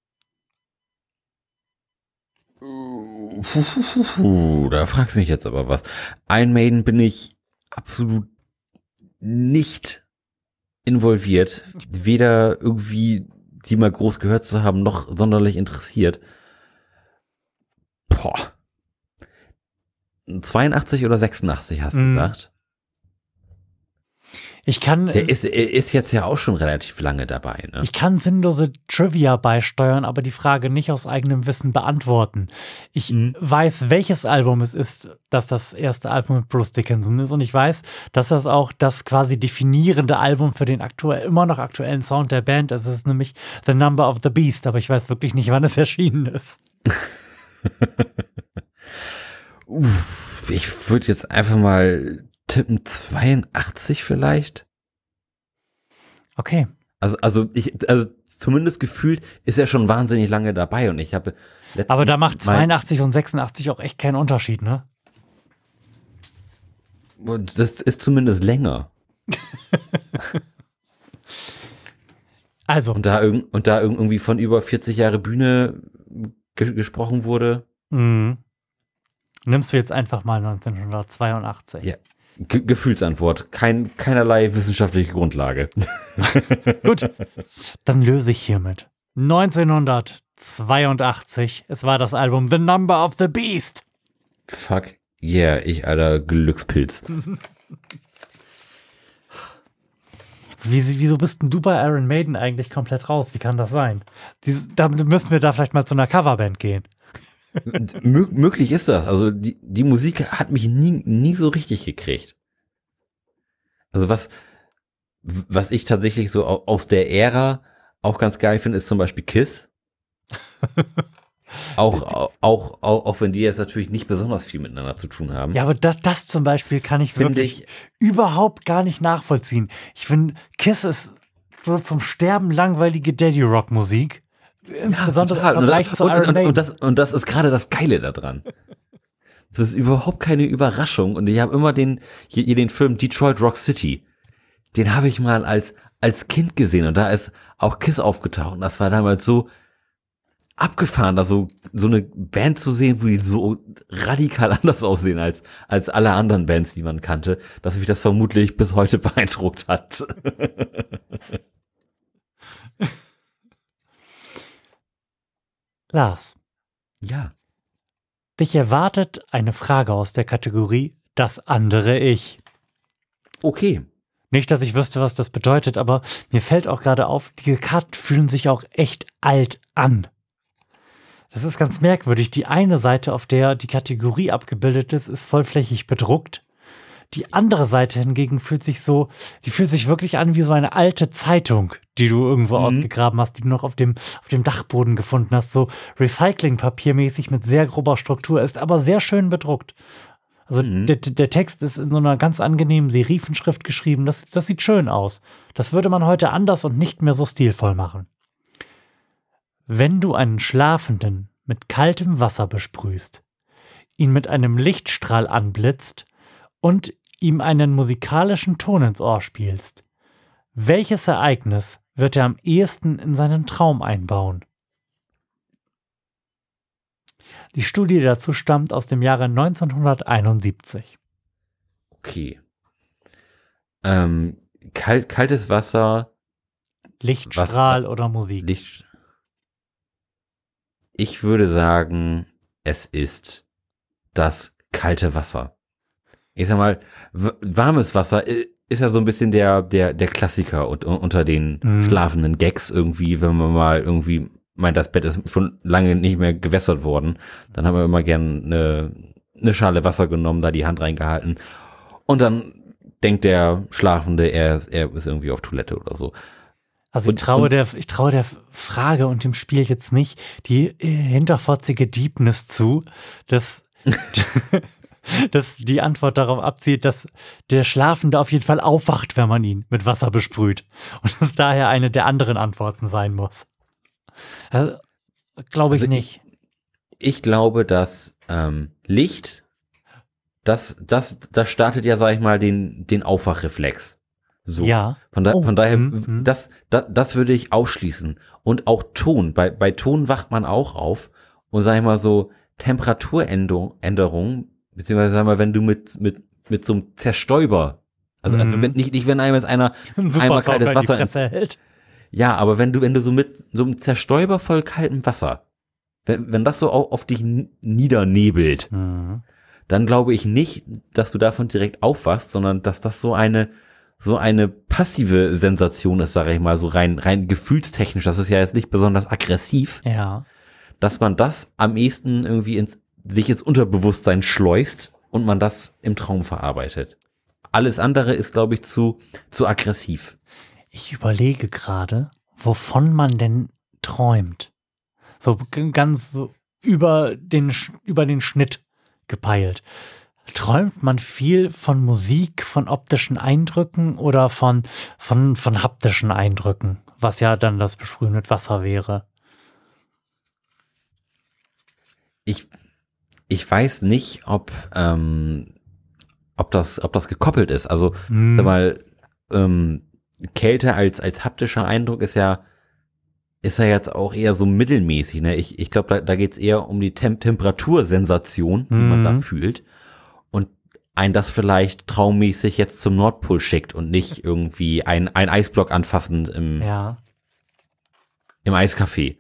Puh, da fragst du mich jetzt aber was. Iron Maiden bin ich absolut nicht involviert. Weder irgendwie die mal groß gehört zu haben, noch sonderlich interessiert. Boah. zweiundachtzig oder sechsundachtzig hast du Mm. gesagt? Ich kann, Der ist, er ist jetzt ja auch schon relativ lange dabei, ne? ich kann sinnlose Trivia beisteuern, aber die Frage nicht aus eigenem Wissen beantworten. Ich Mhm. weiß, welches Album es ist, dass das erste Album mit Bruce Dickinson ist, und ich weiß, dass das auch das quasi definierende Album für den aktuell, immer noch aktuellen Sound der Band ist. Es ist nämlich The Number of the Beast, aber ich weiß wirklich nicht, wann es erschienen ist. Uff, ich würde jetzt einfach mal tippen, zweiundachtzig vielleicht. Okay. Also, also ich, also zumindest gefühlt ist er schon wahnsinnig lange dabei und ich habe. Aber da macht mein- zweiundachtzig und sechsundachtzig auch echt keinen Unterschied, ne? Das ist zumindest länger. Also, Und da, irg und da irgendwie von über vierzig Jahre Bühne ge gesprochen wurde. mh. Nimmst du jetzt einfach mal neunzehnhundertzweiundachtzig. Ja. Ge Gefühlsantwort. Kein, keinerlei wissenschaftliche Grundlage. Gut, dann löse ich hiermit. neunzehnhundertzweiundachtzig, es war das Album The Number of the Beast. Fuck yeah, ich alter Glückspilz. Wieso, wieso bist denn du bei Iron Maiden eigentlich komplett raus? Wie kann das sein? Dieses, da müssen wir da vielleicht mal zu einer Coverband gehen. Mö möglich ist das. Also die, die Musik hat mich nie, nie so richtig gekriegt. Also was, was ich tatsächlich so au- aus der Ära auch ganz geil finde, ist zum Beispiel Kiss. auch, auch, auch, auch wenn die jetzt natürlich nicht besonders viel miteinander zu tun haben. Ja, aber das, das zum Beispiel kann ich Finde wirklich ich- überhaupt gar nicht nachvollziehen. Ich finde, Kiss ist so zum Sterben langweilige Daddy-Rock-Musik. Insbesondere ja, im Vergleich zu und, Iron und, Maiden. und, das, und das ist gerade das Geile daran. Das ist überhaupt keine Überraschung. Und ich habe immer den, hier, hier den Film Detroit Rock City. Den habe ich mal als, als Kind gesehen. Und da ist auch Kiss aufgetaucht. Und das war damals so abgefahren, da so, so eine Band zu sehen, wo die so radikal anders aussehen als, als alle anderen Bands, die man kannte, dass mich das vermutlich bis heute beeindruckt hat. Lars, Ja. dich erwartet eine Frage aus der Kategorie Das andere Ich. Okay. Nicht, dass ich wüsste, was das bedeutet, aber mir fällt auch gerade auf, die Karten fühlen sich auch echt alt an. Das ist ganz merkwürdig. Die eine Seite, auf der die Kategorie abgebildet ist, ist vollflächig bedruckt. Die andere Seite hingegen fühlt sich so, die fühlt sich wirklich an wie so eine alte Zeitung, die du irgendwo Mhm. ausgegraben hast, die du noch auf dem, auf dem Dachboden gefunden hast. So Recyclingpapiermäßig mit sehr grober Struktur, ist aber sehr schön bedruckt. Also Mhm. der, der Text ist in so einer ganz angenehmen Serifenschrift geschrieben. Das, das sieht schön aus. Das würde man heute anders und nicht mehr so stilvoll machen. Wenn du einen Schlafenden mit kaltem Wasser besprühst, ihn mit einem Lichtstrahl anblitzt und ihm einen musikalischen Ton ins Ohr spielst, welches Ereignis wird er am ehesten in seinen Traum einbauen? Die Studie dazu stammt aus dem Jahre neunzehnhunderteinundsiebzig. Okay. Ähm, kalt, kaltes Wasser, Lichtstrahl Was- oder Musik? Licht. Ich würde sagen, es ist das kalte Wasser. Ich sag mal, w- warmes Wasser i- ist ja so ein bisschen der, der, der Klassiker und, unter den Mhm. schlafenden Gags irgendwie, wenn man mal irgendwie meint, das Bett ist schon lange nicht mehr gewässert worden, dann haben wir immer gern eine, eine Schale Wasser genommen, da die Hand reingehalten und dann denkt der Schlafende, er, ist- er ist irgendwie auf Toilette oder so. Also ich Und- traue, und- der, ich traue der Frage und dem Spiel jetzt nicht die äh, hinterfotzige Deepness zu, dass, dass die Antwort darauf abzielt, dass der Schlafende auf jeden Fall aufwacht, wenn man ihn mit Wasser besprüht. Und das daher eine der anderen Antworten sein muss. Also, glaube ich Also nicht. Ich glaube, dass ähm, Licht, das, das, das startet ja, sag ich mal, den, den Aufwachreflex. So. Ja. Von, da, Oh, von daher, mm, mm. das, das, das würde ich ausschließen. Und auch Ton. Bei, bei Ton wacht man auch auf. Und sag ich mal so, Temperaturänderungen, beziehungsweise sag mal, wenn du mit, mit, mit so einem Zerstäuber, also, also Mhm. wenn, nicht, nicht wenn einem jetzt einer Ein einmal Supersauger kaltes in die Wasser Fresse hält. ja, aber wenn du, wenn du so mit so einem Zerstäuber voll kaltem Wasser, wenn, wenn das so auf, auf dich n- niedernebelt, Mhm. dann glaube ich nicht, dass du davon direkt aufwachst, sondern dass das so eine, so eine passive Sensation ist, sage ich mal, so rein, rein gefühlstechnisch. Das ist ja jetzt nicht besonders aggressiv, Ja. dass man das am ehesten irgendwie ins, sich ins Unterbewusstsein schleust und man das im Traum verarbeitet. Alles andere ist, glaube ich, zu, zu aggressiv. Ich überlege gerade, wovon man denn träumt. So g- ganz so über den, Sch- über den Schnitt gepeilt. Träumt man viel von Musik, von optischen Eindrücken oder von, von, von haptischen Eindrücken, was ja dann das Besprühen mit Wasser wäre? Ich, ich weiß nicht, ob, ähm, ob das, ob das gekoppelt ist. Also, Hm. sag mal, ähm, Kälte als, als haptischer Eindruck ist ja, ist ja jetzt auch eher so mittelmäßig, ne? Ich, ich glaube, da, da geht's eher um die Tem Temperatursensation, die man da Mhm. fühlt. Und ein das vielleicht traummäßig jetzt zum Nordpol schickt und nicht irgendwie ein, ein Eisblock anfassend im, Ja. im Eiscafé.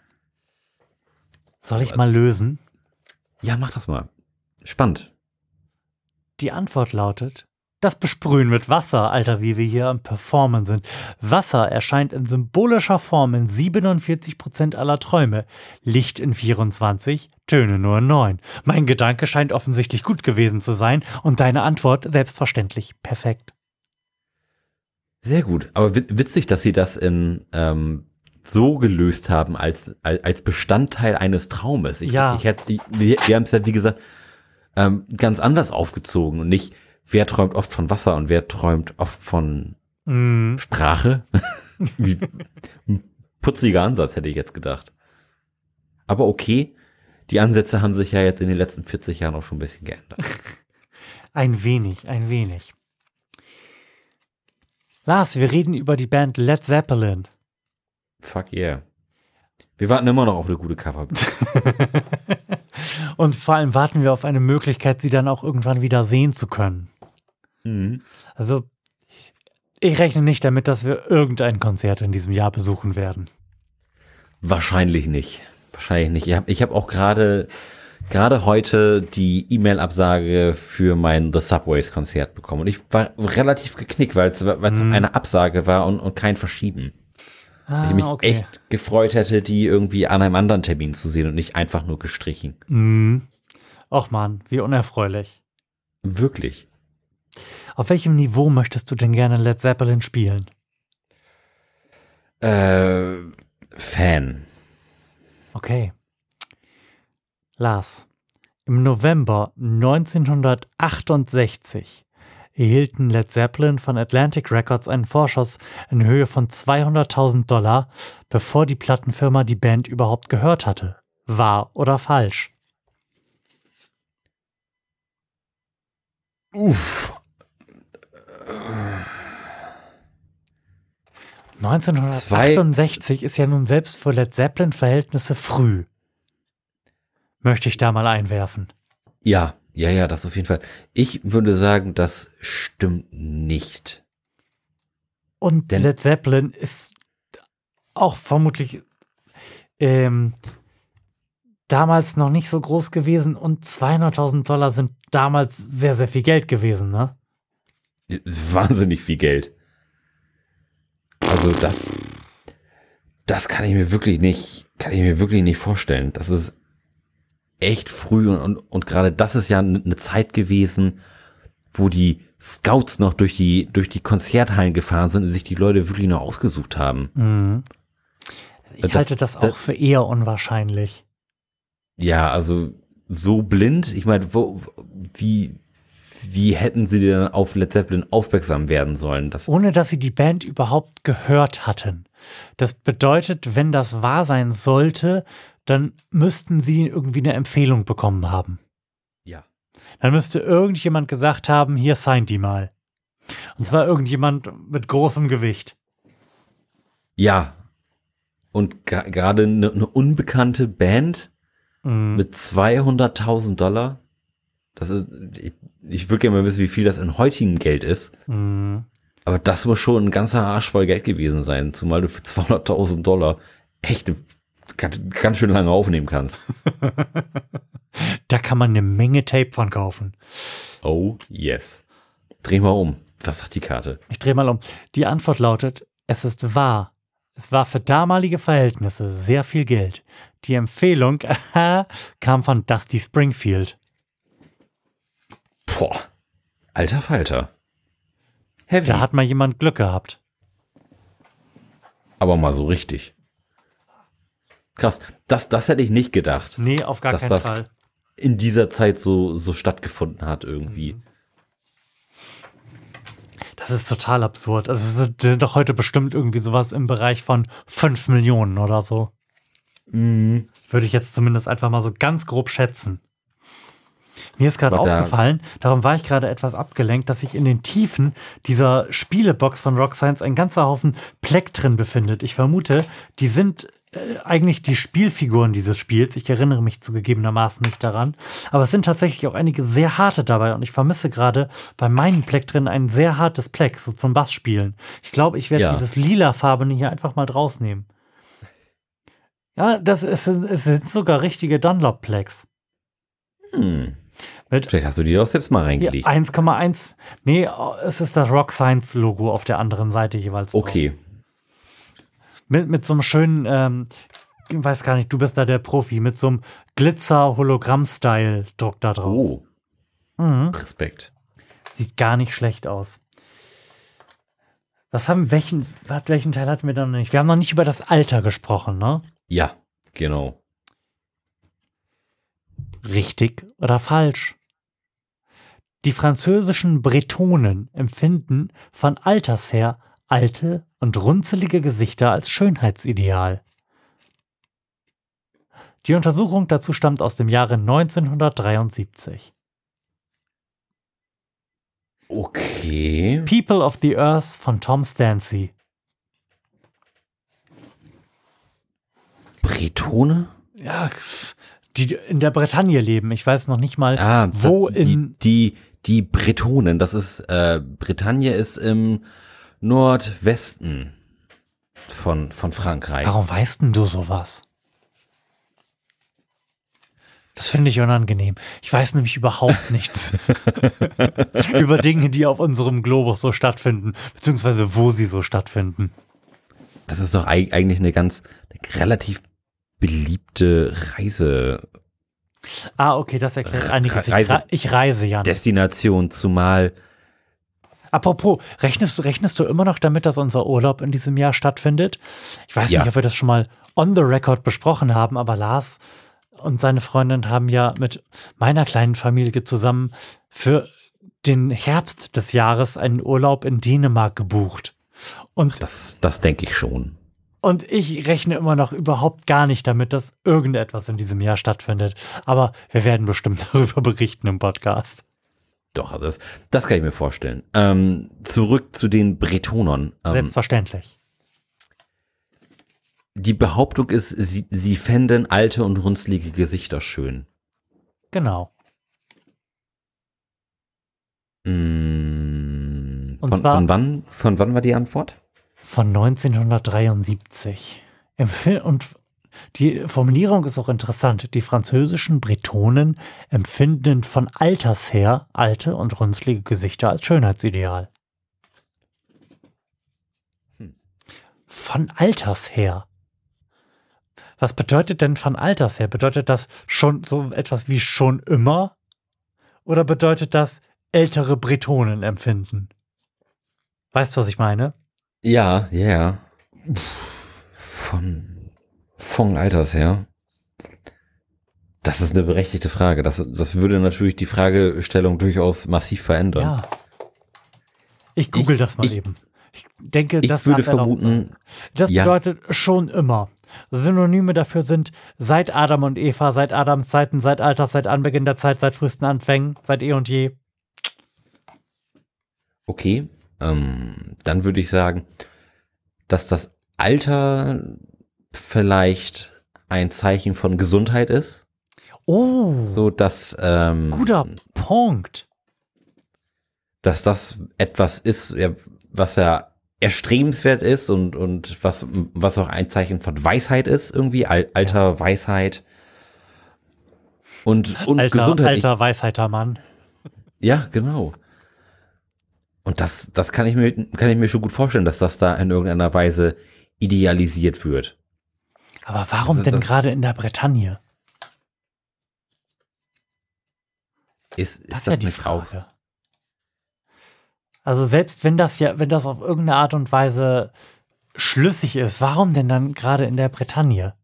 Soll ich mal lösen? Ja, mach das mal. Spannend. Die Antwort lautet, das Besprühen mit Wasser, Alter, wie wir hier am Performen sind. Wasser erscheint in symbolischer Form in siebenundvierzig Prozent aller Träume, Licht in vierundzwanzig, Töne nur in neun. Mein Gedanke scheint offensichtlich gut gewesen zu sein und deine Antwort selbstverständlich perfekt. Sehr gut. Aber wi- witzig, dass sie das in, ähm, so gelöst haben als, als, als Bestandteil eines Traumes. Ich, Ja. ich hätte, ich, wir, wir haben es ja, wie gesagt, ähm, ganz anders aufgezogen und nicht, wer träumt oft von Wasser und wer träumt oft von Mm, Sprache. Wie putziger Ansatz, hätte ich jetzt gedacht. Aber okay, die Ansätze haben sich ja jetzt in den letzten vierzig Jahren auch schon ein bisschen geändert. Ein wenig, ein wenig. Lars, wir reden über die Band Led Zeppelin. Fuck yeah. Wir warten immer noch auf eine gute Coverband. Und vor allem warten wir auf eine Möglichkeit, sie dann auch irgendwann wieder sehen zu können. Mhm. Also, ich rechne nicht damit, dass wir irgendein Konzert in diesem Jahr besuchen werden. Wahrscheinlich nicht. Wahrscheinlich nicht. Ich habe ich hab auch gerade gerade heute die E-Mail-Absage für mein The Subways-Konzert bekommen. Und ich war relativ geknickt, weil es mhm. eine Absage war und, und kein Verschieben. Ah, ich mich okay. echt gefreut hätte, die irgendwie an einem anderen Termin zu sehen und nicht einfach nur gestrichen. Mhm. Och man, wie unerfreulich. Wirklich. Auf welchem Niveau möchtest du denn gerne Led Zeppelin spielen? Äh, Fan. Okay. Lars, im November neunzehnhundertachtundsechzig erhielten Led Zeppelin von Atlantic Records einen Vorschuss in Höhe von zweihunderttausend Dollar, bevor die Plattenfirma die Band überhaupt gehört hatte. Wahr oder falsch? Uff. neunzehnhundertachtundsechzig Zwei ist ja nun selbst für Led Zeppelin-Verhältnisse früh. Möchte ich da mal einwerfen. Ja, ja, ja, das auf jeden Fall. Ich würde sagen, das stimmt nicht. Und Denn Led Zeppelin ist auch vermutlich ähm, damals noch nicht so groß gewesen und zweihunderttausend Dollar sind damals sehr, sehr viel Geld gewesen, ne? Wahnsinnig viel Geld. Also das, das kann ich mir wirklich nicht, kann ich mir wirklich nicht vorstellen. Das ist echt früh und, und, und gerade das ist ja eine Zeit gewesen, wo die Scouts noch durch die, durch die Konzerthallen gefahren sind und sich die Leute wirklich noch ausgesucht haben. Mhm. Ich das, halte das auch das, für eher unwahrscheinlich. Ja, also so blind, ich meine, wo, wie, wie hätten sie denn auf Led Zeppelin aufmerksam werden sollen? Das Ohne, dass sie die Band überhaupt gehört hatten. Das bedeutet, wenn das wahr sein sollte, dann müssten sie irgendwie eine Empfehlung bekommen haben. Ja. Dann müsste irgendjemand gesagt haben, hier signt die mal. Und zwar irgendjemand mit großem Gewicht. Ja. Und gerade eine, eine unbekannte Band mhm. mit zweihunderttausend Dollar. Das ist, ich, ich würde gerne mal wissen, wie viel das in heutigem Geld ist. Mhm. Aber das muss schon ein ganzer Arsch voll Geld gewesen sein, zumal du für zweihunderttausend Dollar echt ganz, ganz schön lange aufnehmen kannst. Da kann man eine Menge Tape von kaufen. Oh, yes. Dreh mal um. Was sagt die Karte? Ich dreh mal um. Die Antwort lautet, es ist wahr. Es war für damalige Verhältnisse sehr viel Geld. Die Empfehlung kam von Dusty Springfield. Boah. Alter Falter. Heavy. Da hat mal jemand Glück gehabt. Aber mal so richtig. Krass. Das, das hätte ich nicht gedacht. Nee, auf gar dass keinen das Fall. In dieser Zeit so, so stattgefunden hat irgendwie. Das ist total absurd. Also es sind doch heute bestimmt irgendwie sowas im Bereich von fünf Millionen oder so. Mhm. Würde ich jetzt zumindest einfach mal so ganz grob schätzen. Mir ist gerade aufgefallen, darum war ich gerade etwas abgelenkt, dass sich in den Tiefen dieser Spielebox von Rock Science ein ganzer Haufen Pleck drin befindet. Ich vermute, die sind äh, eigentlich die Spielfiguren dieses Spiels. Ich erinnere mich zugegebenermaßen nicht daran. Aber es sind tatsächlich auch einige sehr harte dabei. Und ich vermisse gerade bei meinen Pleck drin ein sehr hartes Pleck, so zum Bassspielen. Ich glaube, ich werde ja. dieses lila-farbene hier einfach mal draus nehmen. Ja, das ist, es sind sogar richtige Dunlop-Plecks. Hm. Mit, Vielleicht hast du die doch selbst mal reingelegt. Ja, eins Komma eins. Nee, es ist das Rock Science Logo auf der anderen Seite jeweils. Okay. Drauf. Mit, mit so einem schönen, ähm, ich weiß gar nicht, du bist da der Profi, mit so einem Glitzer-Hologramm-Style-Druck da drauf. Oh. Mhm. Respekt. Sieht gar nicht schlecht aus. Was haben, welchen, welchen Teil hatten wir da noch nicht? Wir haben noch nicht über das Alter gesprochen, ne? Ja, genau. Richtig oder falsch? Die französischen Bretonen empfinden von alters her alte und runzelige Gesichter als Schönheitsideal. Die Untersuchung dazu stammt aus dem Jahre neunzehnhundertdreiundsiebzig. Okay. People of the Earth von Tom Stancy. Bretone? Ja, die in der Bretagne leben. Ich weiß noch nicht mal, Ah, wo das, in... Die, die, die Bretonen, das ist, äh, Bretagne ist im Nordwesten von, von Frankreich. Warum weißt denn du sowas? Das finde ich unangenehm. Ich weiß nämlich überhaupt nichts über Dinge, die auf unserem Globus so stattfinden, beziehungsweise wo sie so stattfinden. Das ist doch eig- eigentlich eine ganz eine relativ beliebte Reise. Ah, okay, das erklärt Re- einiges. Ich, Reise- rei- ich reise ja nicht. Destination, zumal Apropos, rechnest, rechnest du immer noch damit, dass unser Urlaub in diesem Jahr stattfindet? Ich weiß Ja. nicht, ob wir das schon mal on the record besprochen haben, aber Lars und seine Freundin haben ja mit meiner kleinen Familie zusammen für den Herbst des Jahres einen Urlaub in Dänemark gebucht. Und, das, das denke ich schon. und ich rechne immer noch überhaupt gar nicht damit, dass irgendetwas in diesem Jahr stattfindet. Aber wir werden bestimmt darüber berichten im Podcast. Doch, also das, das kann ich mir vorstellen. Ähm, zurück zu den Bretonern. Ähm, Selbstverständlich. die Behauptung ist, sie, sie fänden alte und runzlige Gesichter schön. Genau. Mm, Und von, zwar- von, wann, von wann war die Antwort? Von neunzehnhundertdreiundsiebzig. Im Film, und die Formulierung ist auch interessant. Die französischen Bretonen empfinden von Alters her alte und runzlige Gesichter als Schönheitsideal. Hm. Von Alters her. Was bedeutet denn von Alters her? Bedeutet das schon so etwas wie schon immer? Oder bedeutet das ältere Bretonen empfinden? Weißt du, was ich meine? Ja, ja, ja. Von, von Alters her. Das ist eine berechtigte Frage. Das, das würde natürlich die Fragestellung durchaus massiv verändern. Ja. Ich google Ich- das mal ich- eben. Ich denke, Ich das würde darf erlaubt sein. vermuten, Das ja. bedeutet schon immer. Synonyme dafür sind seit Adam und Eva, seit Adams Zeiten, seit Alters, seit Anbeginn der Zeit, seit frühesten Anfängen, seit eh und je. okay, ähm, dann würde ich sagen, dass das Alter vielleicht ein Zeichen von Gesundheit ist, Oh, so dass, ähm, guter Punkt. dass das etwas ist, ja, was ja erstrebenswert ist und, und was, was auch ein Zeichen von Weisheit ist, irgendwie, Al Alter, Weisheit und, und Alter, Gesundheit. alter Weisheiter Mann. Ja, genau. Und das, das kann ich mir, kann ich mir schon gut vorstellen, dass das da in irgendeiner Weise idealisiert wird. Aber warum Also denn das- gerade in der Bretagne? Ist, ist Das das, ist ja die nicht Frau? Frage. Also selbst wenn das ja, wenn das auf irgendeine Art und Weise schlüssig ist, warum denn dann gerade in der Bretagne?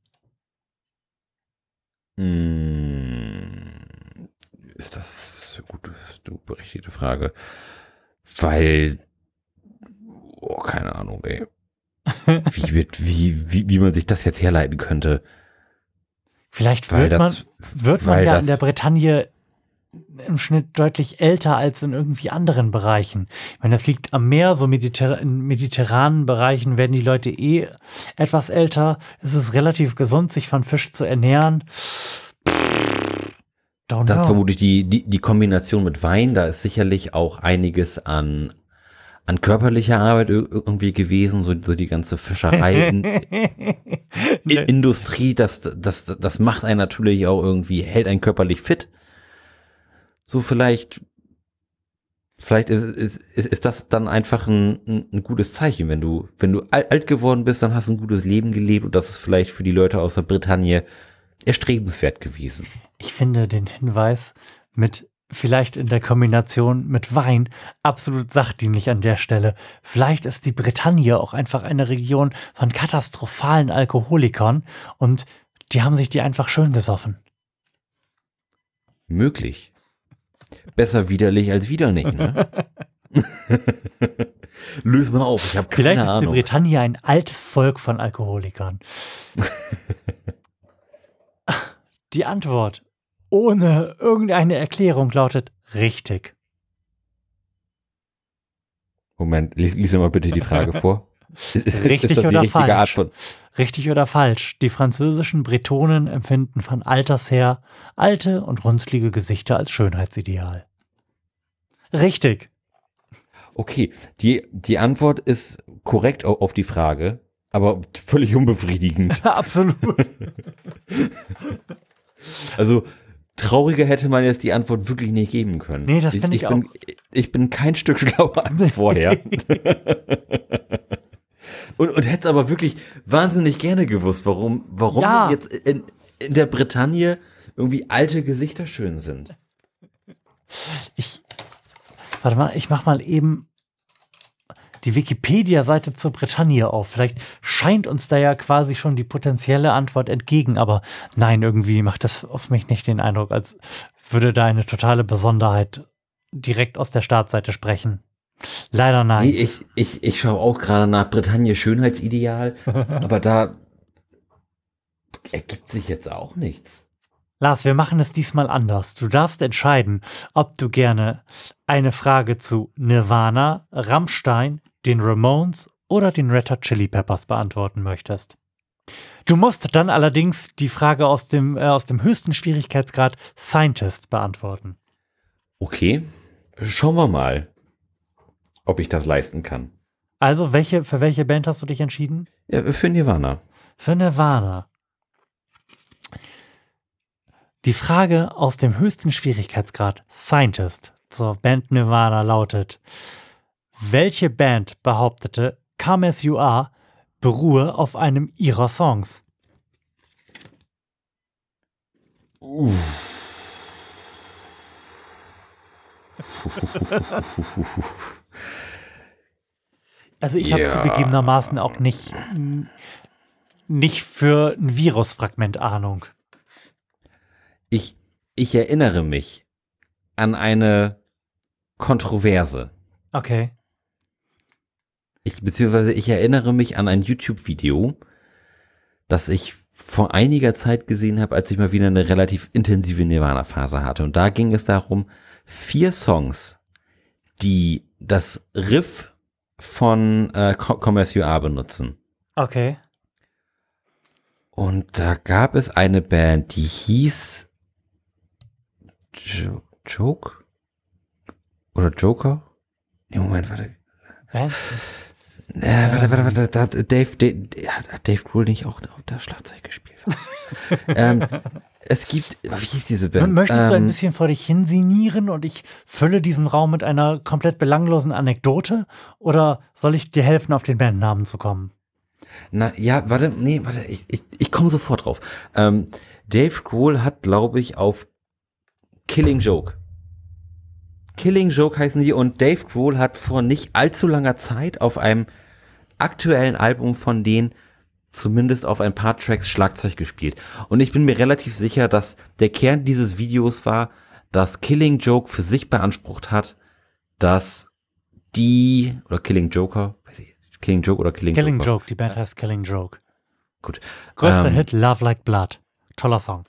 Hm, ist das eine gute, ist eine berechtigte Frage? Weil, oh, keine Ahnung, ey. Wie, wird, wie, wie, wie man sich das jetzt herleiten könnte. Vielleicht Weil wird man, das, wird man weil ja das- in der Bretagne im Schnitt deutlich älter als in irgendwie anderen Bereichen. Ich meine, das liegt am Meer, so mediter in mediterranen Bereichen werden die Leute eh etwas älter. Es ist relativ gesund, sich von Fisch zu ernähren. Don't Dann know. vermute ich die, die, die Kombination mit Wein, da ist sicherlich auch einiges an, an körperlicher Arbeit ir- irgendwie gewesen, so, so die ganze Fischerei, in, I- Industrie, das, das, das macht einen natürlich auch irgendwie, hält einen körperlich fit. So vielleicht, vielleicht ist, ist, ist, ist das dann einfach ein, ein, ein gutes Zeichen, wenn du, wenn du alt, alt geworden bist, dann hast du ein gutes Leben gelebt und das ist vielleicht für die Leute aus der Bretagne erstrebenswert gewesen. Ich finde den Hinweis mit vielleicht in der Kombination mit Wein absolut sachdienlich an der Stelle. Vielleicht ist die Bretagne auch einfach eine Region von katastrophalen Alkoholikern und die haben sich die einfach schön gesoffen. Möglich. Besser widerlich als wieder nicht, ne? Löse mal auf, ich habe keine Vielleicht ist Ahnung. die Bretagne ein altes Volk von Alkoholikern. Die Antwort ohne irgendeine Erklärung lautet richtig. Moment, lies, lies mir mal bitte die Frage vor. Ist, Richtig ist das die oder richtige falsch? Art von... Richtig oder falsch? Die französischen Bretonen empfinden von alters her alte und runzlige Gesichter als Schönheitsideal. Richtig. Okay, die, die Antwort ist korrekt au- auf die Frage, aber völlig unbefriedigend. Absolut. Also trauriger hätte man jetzt die Antwort wirklich nicht geben können. Nee, das finde ich ich bin, ich bin kein Stück schlauer als vorher. und, und hätte es aber wirklich wahnsinnig gerne gewusst, warum, warum Ja. jetzt in, in der Bretagne irgendwie alte Gesichter schön sind. Ich, warte mal, ich mach mal eben die Wikipedia-Seite zur Bretagne auf. Vielleicht scheint uns da ja quasi schon die potenzielle Antwort entgegen, aber nein, irgendwie macht das auf mich nicht den Eindruck, als würde da eine totale Besonderheit direkt aus der Startseite sprechen. Leider nein. Nee, ich, ich, ich schaue auch gerade nach Bretagne Schönheitsideal, aber da ergibt sich jetzt auch nichts. Lars, wir machen es diesmal anders. Du darfst entscheiden, ob du gerne eine Frage zu Nirvana, Rammstein, den Ramones oder den Red Hot Chili Peppers beantworten möchtest. Du musst dann allerdings die Frage aus dem, äh, aus dem höchsten Schwierigkeitsgrad Scientist beantworten. Okay, schauen wir mal, ob ich das leisten kann. Also, welche, für welche Band hast du dich entschieden? Ja, für Nirvana. Für Nirvana. Die Frage aus dem höchsten Schwierigkeitsgrad Scientist zur Band Nirvana lautet: Welche Band behauptete, Come As You Are beruhe auf einem ihrer Songs? Also ich habe Ja. zugegebenermaßen auch nicht, nicht für ein Virusfragment Ahnung. Ich, ich erinnere mich an eine Kontroverse. Okay. Ich, beziehungsweise ich erinnere mich an ein YouTube-Video, das ich vor einiger Zeit gesehen habe, als ich mal wieder eine relativ intensive Nirvana-Phase hatte. Und da ging es darum, vier Songs, die das Riff von äh, Come As You Are benutzen. Okay. Und da gab es eine Band, die hieß jo Joke? Oder Joker? Nee, Moment, warte. Was? Äh, warte, warte, warte, da hat Dave, Dave, hat Dave Grohl nicht auch auf das Schlagzeug gespielt? ähm, es gibt, wie hieß diese Band? Möchtest ähm, du ein bisschen vor dich hinsinieren und ich fülle diesen Raum mit einer komplett belanglosen Anekdote? Oder soll ich dir helfen, auf den Bandnamen zu kommen? Na, ja, warte, nee, warte, ich, ich, ich komme sofort drauf. Ähm, Dave Grohl hat, glaube ich, auf Killing Joke. Killing Joke heißen die, und Dave Grohl hat vor nicht allzu langer Zeit auf einem aktuellen Album von denen zumindest auf ein paar Tracks Schlagzeug gespielt. Und ich bin mir relativ sicher, dass der Kern dieses Videos war, dass Killing Joke für sich beansprucht hat, dass die, oder Killing Joker, weiß ich, Killing Joke oder Killing, Killing Joker. Joke, die Band heißt Killing Joke. Gut. Größter Ähm, Hit, Love Like Blood. Toller Song.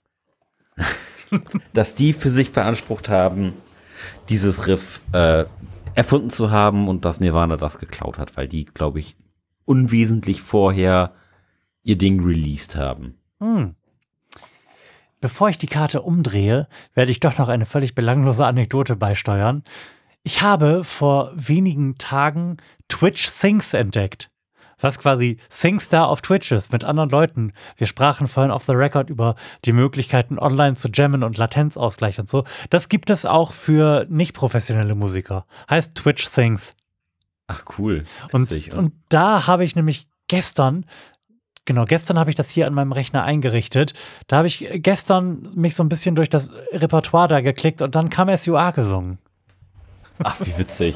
dass die für sich beansprucht haben, dieses Riff äh, erfunden zu haben und dass Nirvana das geklaut hat, weil die, glaube ich, unwesentlich vorher ihr Ding released haben. Hm. Bevor ich die Karte umdrehe, werde ich doch noch eine völlig belanglose Anekdote beisteuern. Ich habe vor wenigen Tagen Twitch Sings entdeckt, was quasi SingStar auf Twitch ist, mit anderen Leuten. Wir sprachen vorhin off the record über die Möglichkeiten, online zu jammen und Latenzausgleich und so. Das gibt es auch für nicht professionelle Musiker. Heißt Twitch Sings. Ach, cool. Und, Witzig. und da habe ich nämlich gestern, genau, gestern habe ich das hier an meinem Rechner eingerichtet. Da habe ich gestern mich so ein bisschen durch das Repertoire da geklickt und dann Come As You Are gesungen. Ach, wie witzig.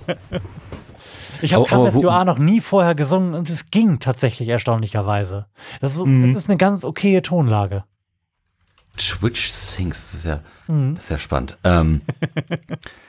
Ich habe Aber- Come aber As wo- You Are noch nie vorher gesungen und es ging tatsächlich erstaunlicherweise. Das ist, so, Mhm. das ist eine ganz okaye Tonlage. Twitch Sings, das ist ja, Mhm. das ist ja spannend. Ähm,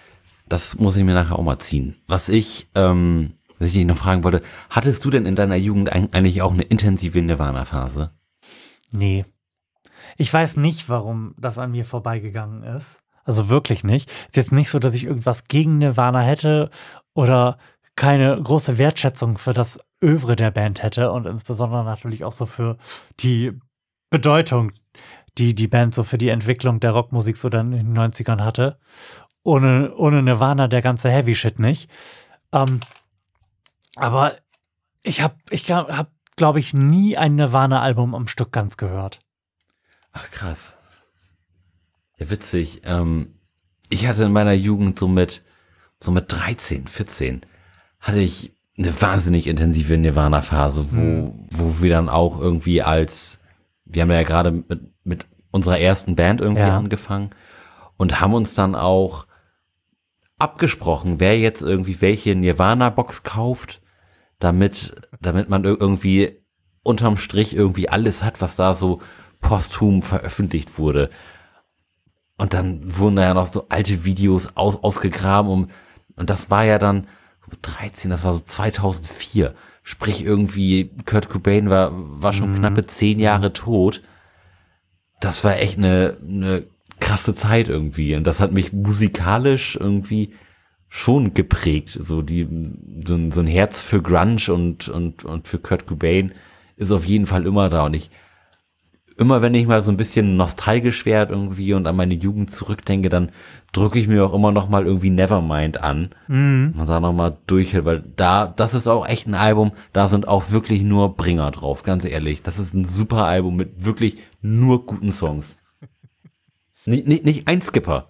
Das muss ich mir nachher auch mal ziehen. Was ich, ähm, was ich dich noch fragen wollte, hattest du denn in deiner Jugend eigentlich auch eine intensive Nirvana-Phase? Nee. Ich weiß nicht, warum das an mir vorbeigegangen ist. Also wirklich nicht. Ist jetzt nicht so, dass ich irgendwas gegen Nirvana hätte oder keine große Wertschätzung für das Övre der Band hätte und insbesondere natürlich auch so für die Bedeutung, die die Band so für die Entwicklung der Rockmusik so dann in den neunzigern hatte. Ohne, ohne Nirvana der ganze Heavy-Shit nicht. Ähm, aber ich habe, ich hab, glaube ich, nie ein Nirvana-Album am Stück ganz gehört. Ach, krass. Ja, witzig. Ähm, ich hatte in meiner Jugend so mit, so mit dreizehn, vierzehn hatte ich eine wahnsinnig intensive Nirvana-Phase, wo, mhm. wo wir dann auch irgendwie als, wir haben ja gerade mit, mit unserer ersten Band irgendwie ja. angefangen und haben uns dann auch abgesprochen, wer jetzt irgendwie welche Nirvana-Box kauft, damit, damit man irgendwie unterm Strich irgendwie alles hat, was da so posthum veröffentlicht wurde. Und dann wurden da ja noch so alte Videos aus, ausgegraben und, und das war ja dann dreizehn, das war so zweitausendvier. Sprich irgendwie Kurt Cobain war, war schon mhm. knappe zehn Jahre tot. Das war echt eine, eine krasse Zeit irgendwie und das hat mich musikalisch irgendwie schon geprägt. So die so ein, so ein Herz für Grunge und, und, und für Kurt Cobain ist auf jeden Fall immer da und ich immer wenn ich mal so ein bisschen nostalgisch werde irgendwie und an meine Jugend zurückdenke, dann drücke ich mir auch immer noch mal irgendwie Nevermind an. Mhm. Und da noch mal durch, weil da, das ist auch echt ein Album, da sind auch wirklich nur Bringer drauf, ganz ehrlich. Das ist ein super Album mit wirklich nur guten Songs. Nicht, nicht, nicht ein Skipper.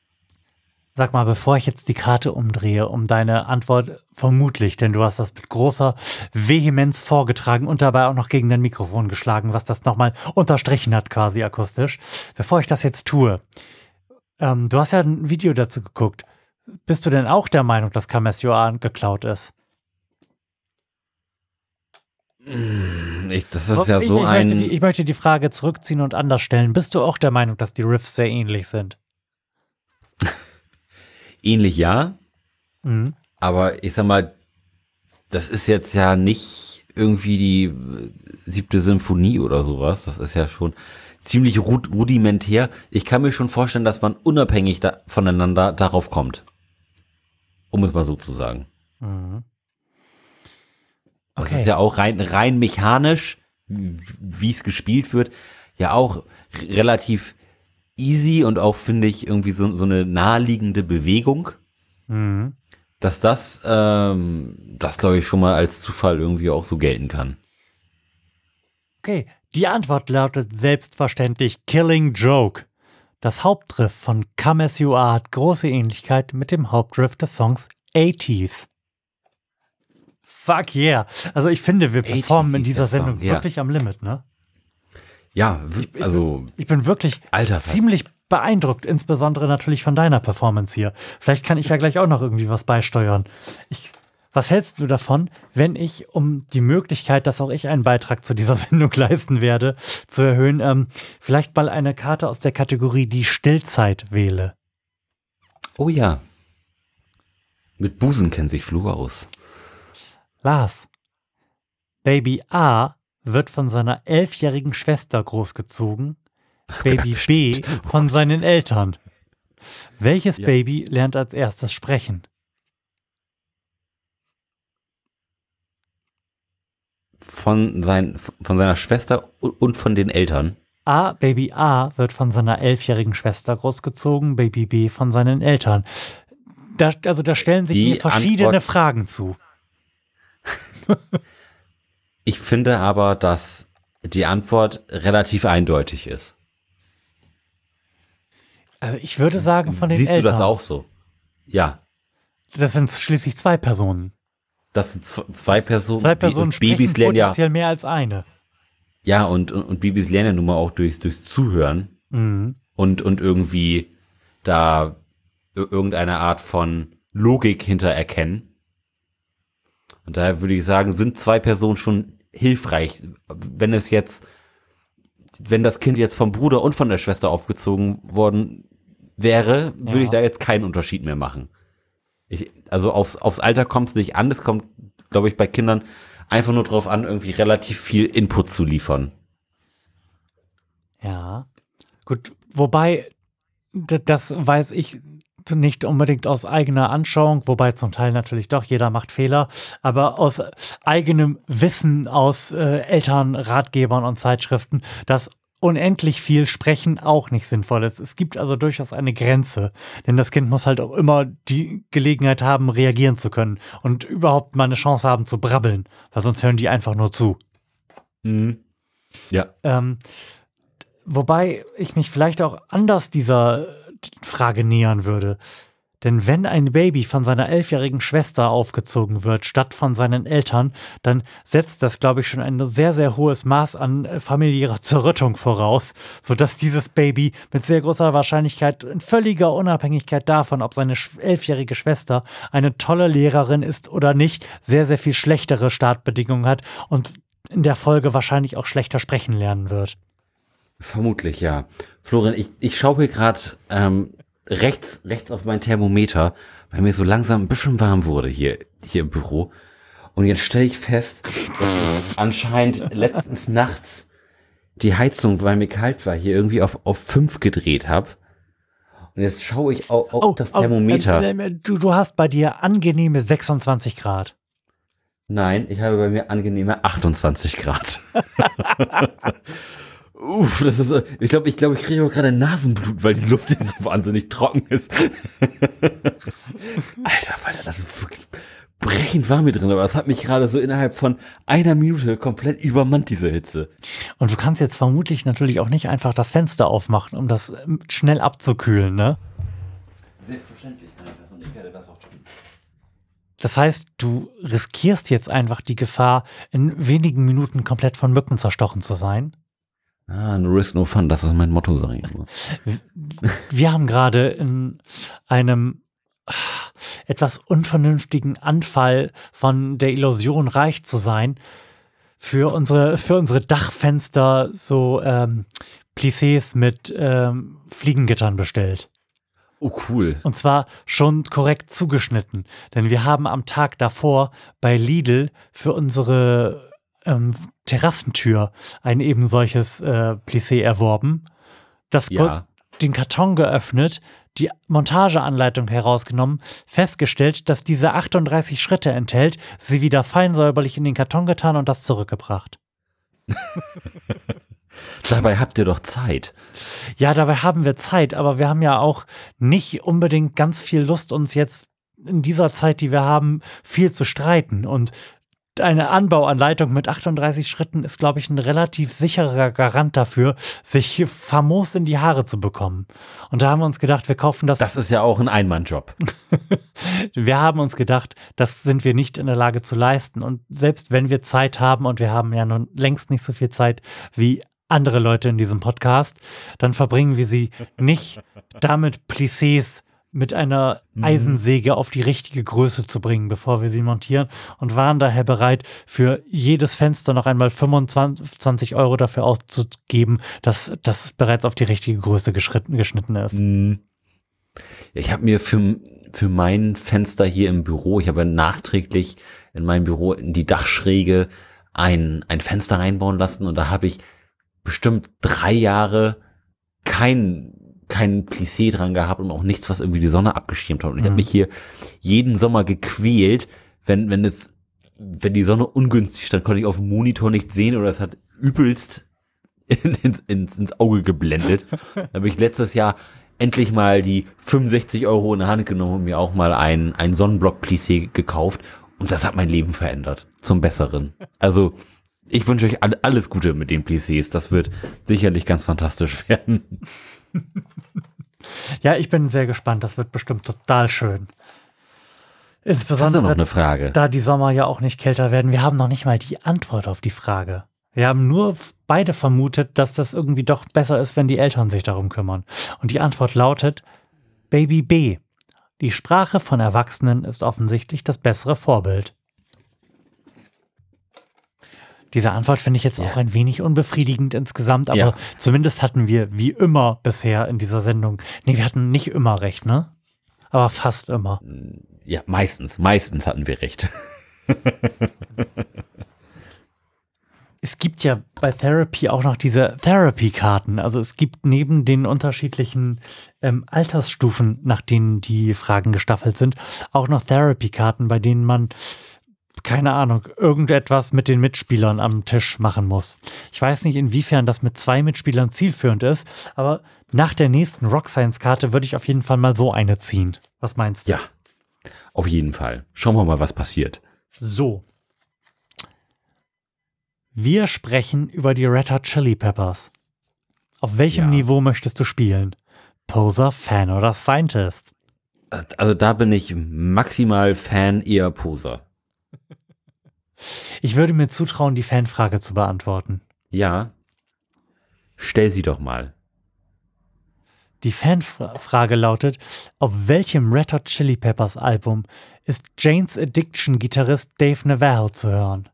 Sag mal, bevor ich jetzt die Karte umdrehe, um deine Antwort vermutlich, denn du hast das mit großer Vehemenz vorgetragen und dabei auch noch gegen dein Mikrofon geschlagen, was das nochmal unterstrichen hat quasi akustisch. Bevor ich das jetzt tue, ähm, du hast ja ein Video dazu geguckt. Bist du denn auch der Meinung, dass Come As You Are geklaut ist? Ich, das ist ja ich, so ich ein... Möchte die, ich möchte die Frage zurückziehen und anders stellen. Bist du auch der Meinung, dass die Riffs sehr ähnlich sind? Ähnlich ja, mhm. aber ich sag mal, das ist jetzt ja nicht irgendwie die siebte Symphonie oder sowas, das ist ja schon ziemlich rudimentär. Ich kann mir schon vorstellen, dass man unabhängig da voneinander darauf kommt, um es mal so zu sagen. Mhm. Okay. Das ist ja auch rein, rein mechanisch, wie es gespielt wird, ja auch relativ easy und auch, finde ich, irgendwie so, so eine naheliegende Bewegung, mhm. dass das, ähm, das glaube ich schon mal als Zufall irgendwie auch so gelten kann. Okay, die Antwort lautet selbstverständlich Killing Joke. Das Hauptriff von Come As You Are hat große Ähnlichkeit mit dem Hauptriff des Songs eighties. Fuck yeah. Also ich finde, wir performen in dieser Sendung ja. wirklich am Limit, ne? Ja, also ich, ich bin wirklich Alter, ziemlich beeindruckt, insbesondere natürlich von deiner Performance hier. Vielleicht kann ich ja gleich auch noch irgendwie was beisteuern. Ich, was hältst du davon, wenn ich, um die Möglichkeit, dass auch ich einen Beitrag zu dieser Sendung leisten werde, zu erhöhen, ähm, vielleicht mal eine Karte aus der Kategorie die Stillzeit wähle? Oh ja. Mit Busen kennt sich Flu aus. Lars, Baby A wird von seiner elfjährigen Schwester großgezogen, Baby ja, B von seinen Eltern. Welches ja. Baby lernt als erstes sprechen? Von, sein, von seiner Schwester und von den Eltern? A, Baby A wird von seiner elfjährigen Schwester großgezogen, Baby B von seinen Eltern. Da, also da stellen sich Die mir verschiedene Antwort, Fragen zu. Ich finde aber, dass die Antwort relativ eindeutig ist. Also ich würde sagen von den Siehst Eltern. Siehst du das auch so? Ja. Das sind schließlich zwei Personen. Das sind zwei Personen. Zwei Personen und Babys sprechen lernen potenziell ja, mehr als eine. Ja, und, und, und Babys lernen ja nun mal auch durchs, durchs Zuhören mhm. und, und irgendwie da irgendeine Art von Logik hinter erkennen. Und daher würde ich sagen, sind zwei Personen schon hilfreich. Wenn es jetzt, wenn das Kind jetzt vom Bruder und von der Schwester aufgezogen worden wäre, würde ja. ich da jetzt keinen Unterschied mehr machen. Ich, also aufs, aufs Alter kommt es nicht an. Es kommt, glaube ich, bei Kindern einfach nur drauf an, irgendwie relativ viel Input zu liefern. Ja, gut, wobei, d- das weiß ich nicht unbedingt aus eigener Anschauung, wobei zum Teil natürlich doch, jeder macht Fehler, aber aus eigenem Wissen aus äh, Elternratgebern und Zeitschriften, dass unendlich viel Sprechen auch nicht sinnvoll ist. Es gibt also durchaus eine Grenze, denn das Kind muss halt auch immer die Gelegenheit haben, reagieren zu können und überhaupt mal eine Chance haben zu brabbeln, weil sonst hören die einfach nur zu. Mhm. Ja. Ähm, wobei ich mich vielleicht auch anders dieser Frage nähern würde. Denn wenn ein Baby von seiner elfjährigen Schwester aufgezogen wird, statt von seinen Eltern, dann setzt das, glaube ich, schon ein sehr, sehr hohes Maß an äh, familiärer Zerrüttung voraus, sodass dieses Baby mit sehr großer Wahrscheinlichkeit in völliger Unabhängigkeit davon, ob seine sch- elfjährige Schwester eine tolle Lehrerin ist oder nicht, sehr, sehr viel schlechtere Startbedingungen hat und in der Folge wahrscheinlich auch schlechter sprechen lernen wird. Vermutlich, ja. Florian, ich, ich schaue hier gerade ähm, rechts, rechts auf mein Thermometer, weil mir so langsam ein bisschen warm wurde hier, hier im Büro. Und jetzt stelle ich fest, dass ich anscheinend letztens nachts die Heizung, weil mir kalt war, hier irgendwie auf, auf fünf gedreht habe. Und jetzt schaue ich auf, auf das Thermometer. äh, äh, du, du hast bei dir angenehme sechsundzwanzig Grad. Nein, ich habe bei mir angenehme achtundzwanzig Grad. Uff, das ist so, ich glaube, ich glaube, ich kriege auch gerade Nasenblut, weil die Luft jetzt so wahnsinnig trocken ist. Alter, Alter, das ist wirklich brechend warm hier drin, aber das hat mich gerade so innerhalb von einer Minute komplett übermannt, diese Hitze. Und du kannst jetzt vermutlich natürlich auch nicht einfach das Fenster aufmachen, um das ähm, schnell abzukühlen, ne? Selbstverständlich kann ich das und ich werde das auch tun. Das heißt, du riskierst jetzt einfach die Gefahr, in wenigen Minuten komplett von Mücken zerstochen zu sein. Ah, no risk, no fun, das ist mein Motto, sag ich immer. Wir haben gerade in einem ah, etwas unvernünftigen Anfall von der Illusion, reich zu sein, für unsere, für unsere Dachfenster so ähm, Plissés mit ähm, Fliegengittern bestellt. Oh, cool. Und zwar schon korrekt zugeschnitten. Denn wir haben am Tag davor bei Lidl für unsere ähm, Terrassentür ein eben solches äh, Plissé erworben. Das Ja. den Karton geöffnet, die Montageanleitung herausgenommen, festgestellt, dass diese achtunddreißig Schritte enthält, sie wieder fein säuberlich in den Karton getan und das zurückgebracht. Dabei habt ihr doch Zeit. Ja, dabei haben wir Zeit, aber wir haben ja auch nicht unbedingt ganz viel Lust, uns jetzt in dieser Zeit, die wir haben, viel zu streiten. Und eine Anbauanleitung mit achtunddreißig Schritten ist, glaube ich, ein relativ sicherer Garant dafür, sich famos in die Haare zu bekommen. Und da haben wir uns gedacht, wir kaufen das. Das ist ja auch ein Einmannjob. Wir haben uns gedacht, das sind wir nicht in der Lage zu leisten. Und selbst wenn wir Zeit haben, und wir haben ja nun längst nicht so viel Zeit wie andere Leute in diesem Podcast, dann verbringen wir sie nicht damit, Plissés mit einer Eisensäge auf die richtige Größe zu bringen, bevor wir sie montieren, und waren daher bereit, für jedes Fenster noch einmal fünfundzwanzig Euro dafür auszugeben, dass das bereits auf die richtige Größe geschnitten, geschnitten ist. Ja, ich habe mir für, für mein Fenster hier im Büro, ich habe nachträglich in meinem Büro in die Dachschräge ein, ein Fenster reinbauen lassen, und da habe ich bestimmt drei Jahre kein kein Plissé dran gehabt und auch nichts, was irgendwie die Sonne abgeschirmt hat. Und ich Mhm. habe mich hier jeden Sommer gequält, wenn wenn es wenn die Sonne ungünstig stand, konnte ich auf dem Monitor nicht sehen oder es hat übelst in, ins, ins, ins Auge geblendet. Da habe ich letztes Jahr endlich mal die fünfundsechzig Euro in der Hand genommen und mir auch mal ein, ein Sonnenblock-Plissé gekauft. Und das hat mein Leben verändert. Zum Besseren. Also, ich wünsche euch all, alles Gute mit den Plissés. Das wird sicherlich ganz fantastisch werden. Ja, ich bin sehr gespannt. Das wird bestimmt total schön. Hast du Insbesondere, noch eine Frage? da die Sommer ja auch nicht kälter werden. Wir haben noch nicht mal die Antwort auf die Frage. Wir haben nur beide vermutet, dass das irgendwie doch besser ist, wenn die Eltern sich darum kümmern. Und die Antwort lautet Baby B. Die Sprache von Erwachsenen ist offensichtlich das bessere Vorbild. Diese Antwort finde ich jetzt Ja. auch ein wenig unbefriedigend insgesamt, aber Ja. zumindest hatten wir wie immer bisher in dieser Sendung, nee, wir hatten nicht immer recht, ne? Aber fast immer. Ja, meistens, meistens hatten wir recht. Es gibt ja bei Therapy auch noch diese Therapy-Karten. Also es gibt neben den unterschiedlichen ähm, Altersstufen, nach denen die Fragen gestaffelt sind, auch noch Therapy-Karten, bei denen man, keine Ahnung, irgendetwas mit den Mitspielern am Tisch machen muss. Ich weiß nicht, inwiefern das mit zwei Mitspielern zielführend ist, aber nach der nächsten Rock Science-Karte würde ich auf jeden Fall mal so eine ziehen. Was meinst du? Ja, auf jeden Fall. Schauen wir mal, was passiert. So. Wir sprechen über die Red Hot Chili Peppers. Auf welchem Ja. Niveau möchtest du spielen? Poser, Fan oder Scientist? Also da bin ich maximal Fan, eher Poser. Ich würde mir zutrauen, die Fanfrage zu beantworten. Ja, stell sie doch mal. Die Fanfrage lautet, auf welchem Red Hot Chili Peppers Album ist Jane's Addiction Gitarrist Dave Navarro zu hören?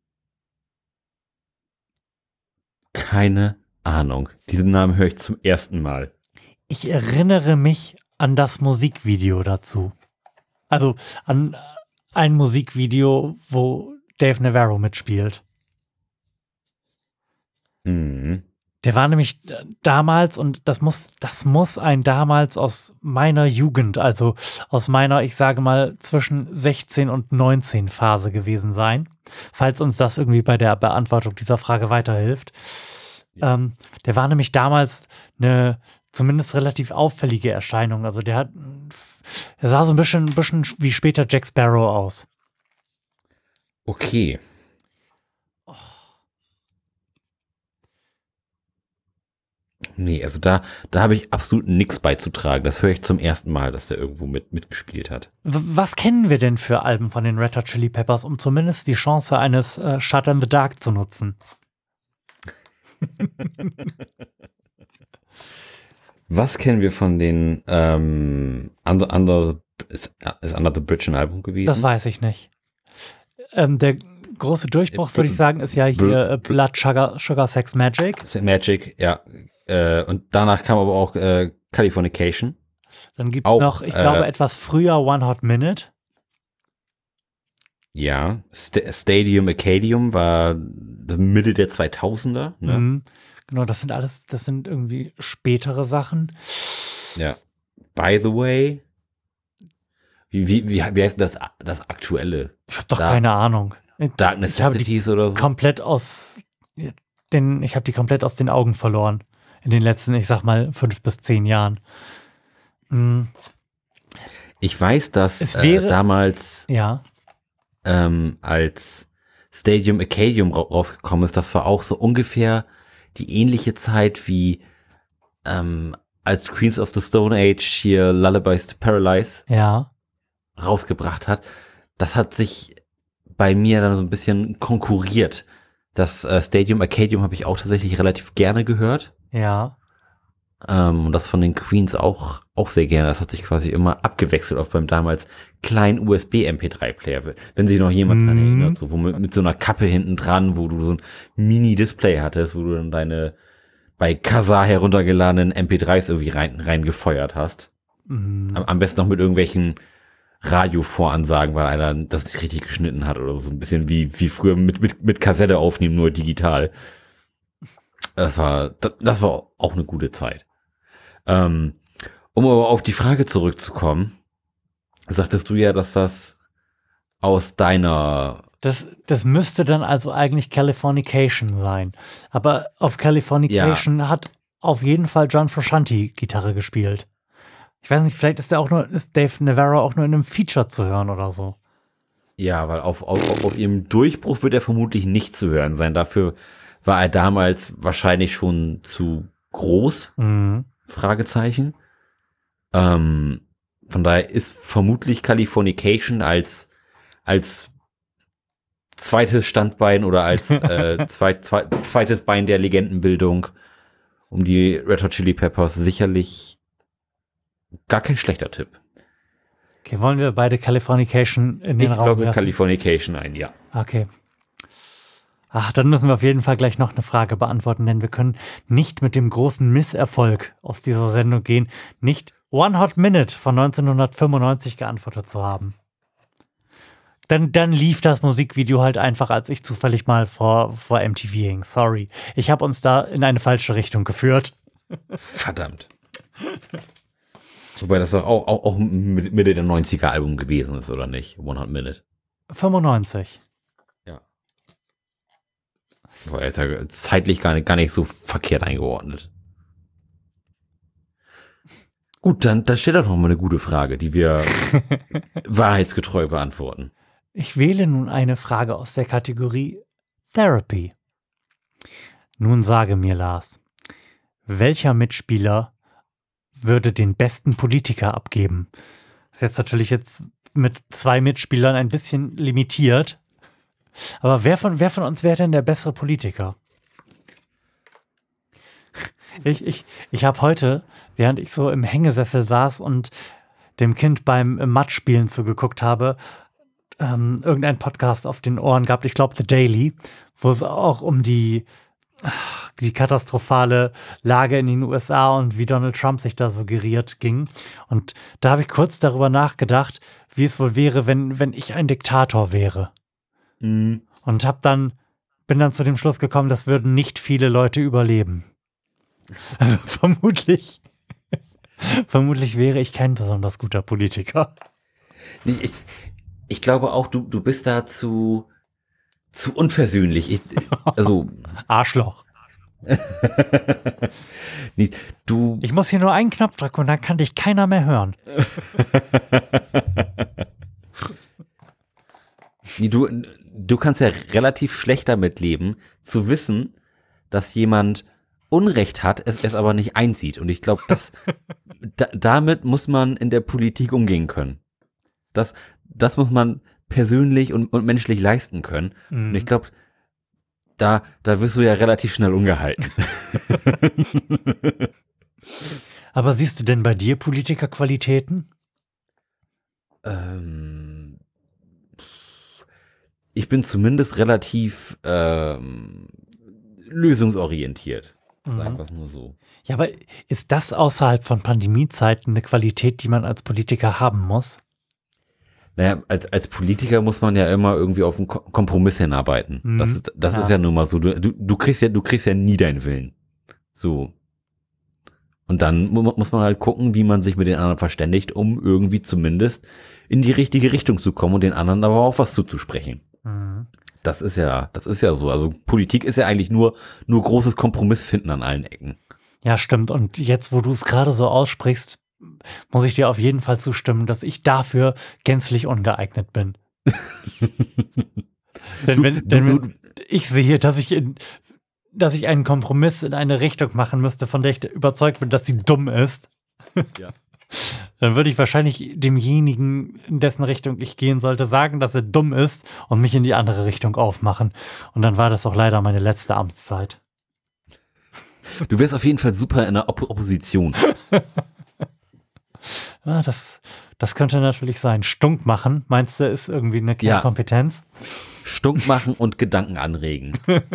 Keine Ahnung. Diesen Namen höre ich zum ersten Mal. Ich erinnere mich an das Musikvideo dazu. Also an ein Musikvideo, wo Dave Navarro mitspielt. Mhm. Der war nämlich damals, und das muss, das muss ein damals aus meiner Jugend, also aus meiner, ich sage mal, zwischen sechzehn und neunzehn Phase gewesen sein, falls uns das irgendwie bei der Beantwortung dieser Frage weiterhilft. Ja. Ähm, der war nämlich damals eine zumindest relativ auffällige Erscheinung. Also der hat, er sah so ein bisschen, ein bisschen wie später Jack Sparrow aus. Okay. Nee, also da, da habe ich absolut nichts beizutragen. Das höre ich zum ersten Mal, dass der irgendwo mit, mitgespielt hat. W- Was kennen wir denn für Alben von den Red Hot Chili Peppers, um zumindest die Chance eines äh, Shut in the Dark zu nutzen? Was kennen wir von den ähm, Under, Under, ist, ist Under the Bridge ein Album gewesen? Das weiß ich nicht. Ähm, der große Durchbruch, würde ich sagen, ist ja hier Bl- äh, Blood, Sugar, Sugar, Sex, Magic. Magic, ja. Äh, und danach kam aber auch äh, Californication. Dann gibt es Auch, noch, ich glaube, äh, etwas früher One Hot Minute. Ja. St Stadium Acadium war Mitte der zweitausender. Ne? Mhm. Genau, das sind alles, das sind irgendwie spätere Sachen. Ja. By the way, wie, wie, wie, wie heißt das, das aktuelle? Ich habe doch Da- keine Ahnung. Dark Ich habe die Necessities oder so? komplett aus den, ich habe die komplett aus den Augen verloren. In den letzten, ich sag mal, fünf bis zehn Jahren. Mhm. Ich weiß, dass Es äh, wäre- damals Ja. ähm, als Stadium Acadium ra rausgekommen ist, das war auch so ungefähr die ähnliche Zeit wie ähm, als Queens of the Stone Age hier Lullabies to Paralyze Ja. rausgebracht hat. Das hat sich bei mir dann so ein bisschen konkurriert. Das äh, Stadium Acadium habe ich auch tatsächlich relativ gerne gehört. Ja. Ähm, und das von den Queens auch, auch sehr gerne. Das hat sich quasi immer abgewechselt auf beim damals kleinen U S B M P drei Player. Wenn sich noch jemand dran Mhm. erinnert, so, wo mit, mit so einer Kappe hinten dran, wo du so ein Mini-Display hattest, wo du dann deine bei Kazaa heruntergeladenen M P dreis irgendwie rein, reingefeuert hast. Mhm. Am, am besten noch mit irgendwelchen Radiovoransagen, weil einer das nicht richtig geschnitten hat oder so ein bisschen wie, wie früher mit, mit, mit Kassette aufnehmen, nur digital. Das war, das, das war auch eine gute Zeit. Ähm, um aber auf die Frage zurückzukommen, sagtest du ja, dass das aus deiner, Das, das müsste dann also eigentlich Californication sein. Aber auf Californication hat auf jeden Fall John Frusciante Gitarre gespielt. Ich weiß nicht, vielleicht ist der auch nur, ist Dave Navarro auch nur in einem Feature zu hören oder so. ja, weil auf, auf, auf ihrem Durchbruch wird er vermutlich nicht zu hören sein. Dafür war er damals wahrscheinlich schon zu groß. Mhm. Fragezeichen. Ähm, von daher ist vermutlich Californication als, als zweites Standbein oder als äh, zweit, zweit, zweites Bein der Legendenbildung um die Red Hot Chili Peppers sicherlich gar kein schlechter Tipp. Okay, wollen wir beide Californication in den Ich Raum logge werfen? Californication ein, ja. Okay. Ach, dann müssen wir auf jeden Fall gleich noch eine Frage beantworten, denn wir können nicht mit dem großen Misserfolg aus dieser Sendung gehen, nicht One Hot Minute von neunzehnhundertfünfundneunzig geantwortet zu haben. Dann, dann lief das Musikvideo halt einfach, als ich zufällig mal vor, vor M T V hing. Sorry. Ich habe uns da in eine falsche Richtung geführt. Verdammt. Wobei das doch auch, auch, auch Mitte der neunziger Album gewesen ist, oder nicht? One Hot Minute. fünfundneunzig. Ja. War jetzt ja zeitlich gar nicht, gar nicht so verkehrt eingeordnet. Gut, dann, dann stell doch noch mal eine gute Frage, die wir wahrheitsgetreu beantworten. Ich wähle nun eine Frage aus der Kategorie Therapy. Nun sage mir, Lars, welcher Mitspieler würde den besten Politiker abgeben? Ist jetzt natürlich jetzt mit zwei Mitspielern ein bisschen limitiert. Aber wer von, wer von uns wäre denn der bessere Politiker? Ich, ich, ich habe heute, während ich so im Hängesessel saß und dem Kind beim Matschspielen zugeguckt habe, ähm, irgendeinen Podcast auf den Ohren gehabt, ich glaube The Daily, wo es auch um die, die katastrophale Lage in den U S A und wie Donald Trump sich da suggeriert ging. Und da habe ich kurz darüber nachgedacht, wie es wohl wäre, wenn, wenn ich ein Diktator wäre. Mhm. Und hab dann, bin dann zu dem Schluss gekommen, das würden nicht viele Leute überleben. Also vermutlich, vermutlich wäre ich kein besonders guter Politiker. Ich, ich glaube auch, du, du bist da zu, zu unversöhnlich. Ich, also Arschloch. Nee, du. Ich muss hier nur einen Knopf drücken und dann kann dich keiner mehr hören. Nee, du, du kannst ja relativ schlecht damit leben, zu wissen, dass jemand Unrecht hat, es, es aber nicht einsieht. Und ich glaube, dass da, damit muss man in der Politik umgehen können. Das, das muss man persönlich und, und menschlich leisten können. Mhm. Und ich glaube, da, da wirst du ja relativ schnell ungehalten. Aber siehst du denn bei dir Politikerqualitäten? ähm, ich bin zumindest relativ ähm, lösungsorientiert. Sagen wir es nur so. Ja, aber ist das außerhalb von Pandemiezeiten eine Qualität, die man als Politiker haben muss? Naja, als, als Politiker muss man ja immer irgendwie auf einen Ko- Kompromiss hinarbeiten. Mhm. Das, ist, das Ja. ist ja nun mal so. Du, du, du kriegst ja, du kriegst ja nie deinen Willen. So. Und dann mu- muss man halt gucken, wie man sich mit den anderen verständigt, um irgendwie zumindest in die richtige Richtung zu kommen und den anderen aber auch was zuzusprechen. Mhm. Das ist ja, das ist ja so. Also Politik ist ja eigentlich nur, nur großes Kompromiss finden an allen Ecken. Ja, stimmt. Und jetzt, wo du es gerade so aussprichst, muss ich dir auf jeden Fall zustimmen, dass ich dafür gänzlich ungeeignet bin. denn Du- wenn, du- denn du- wenn ich sehe, dass ich in, dass ich einen Kompromiss in eine Richtung machen müsste, von der ich überzeugt bin, dass sie dumm ist, Ja. dann würde ich wahrscheinlich demjenigen, in dessen Richtung ich gehen sollte, sagen, dass er dumm ist und mich in die andere Richtung aufmachen. Und dann war das auch leider meine letzte Amtszeit. Du wärst auf jeden Fall super in der Oppo- Opposition. Ja, das, das könnte natürlich sein. Stunk machen, meinst du, ist irgendwie eine Ja. Kernkompetenz? Stunk machen und Gedanken anregen.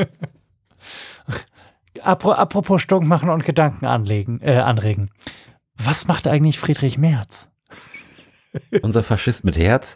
Apro- Apropos Stunk machen und Gedanken anlegen, äh, anregen. Was macht eigentlich Friedrich Merz? Unser Faschist mit Herz.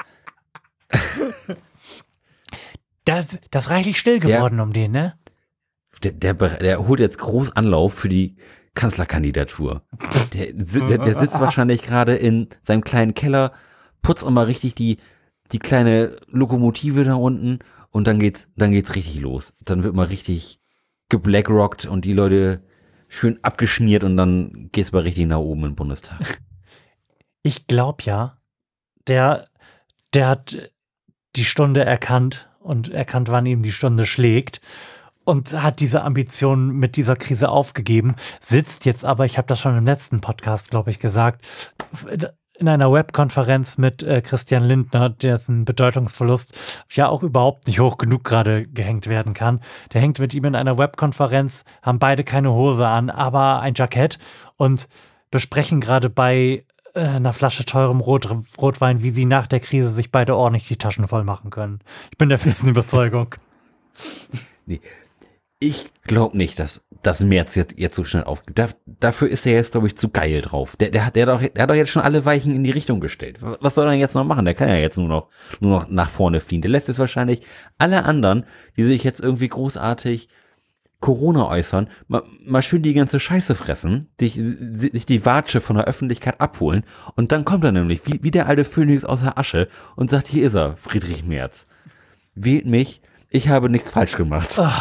Das, das ist reichlich still geworden um den, ne? Der, der, der holt jetzt groß Anlauf für die Kanzlerkandidatur. Der, si- der, der sitzt wahrscheinlich gerade in seinem kleinen Keller, putzt auch mal richtig die, die kleine Lokomotive da unten und dann geht's, dann geht's richtig los. Dann wird mal richtig geblackrockt und die Leute schön abgeschmiert und dann geht's mal richtig nach oben im Bundestag. Ich glaube ja, der, der hat die Stunde erkannt und erkannt, wann ihm die Stunde schlägt und hat diese Ambition mit dieser Krise aufgegeben, sitzt jetzt aber, ich habe das schon im letzten Podcast, glaube ich, gesagt, in einer Webkonferenz mit äh, Christian Lindner, dessen Bedeutungsverlust ja auch überhaupt nicht hoch genug gerade gehängt werden kann. Der hängt mit ihm in einer Webkonferenz, haben beide keine Hose an, aber ein Jackett und besprechen gerade bei äh, einer Flasche teurem Rot Rotwein, wie sie nach der Krise sich beide ordentlich die Taschen voll machen können. Ich bin der festen Überzeugung. Ich glaube nicht, dass das Merz jetzt, jetzt so schnell aufgibt. Da, dafür ist er jetzt, glaube ich, zu geil drauf. Der, der, hat, der, hat doch, der hat doch jetzt schon alle Weichen in die Richtung gestellt. Was soll er denn jetzt noch machen? Der kann ja jetzt nur noch, nur noch nach vorne fliehen. Der lässt jetzt wahrscheinlich alle anderen, die sich jetzt irgendwie großartig Corona äußern, mal, mal schön die ganze Scheiße fressen, sich, sich die Watsche von der Öffentlichkeit abholen und dann kommt er nämlich, wie, wie der alte Phönix aus der Asche und sagt, hier ist er, Friedrich Merz. Wählt mich, ich habe nichts falsch gemacht. Oh.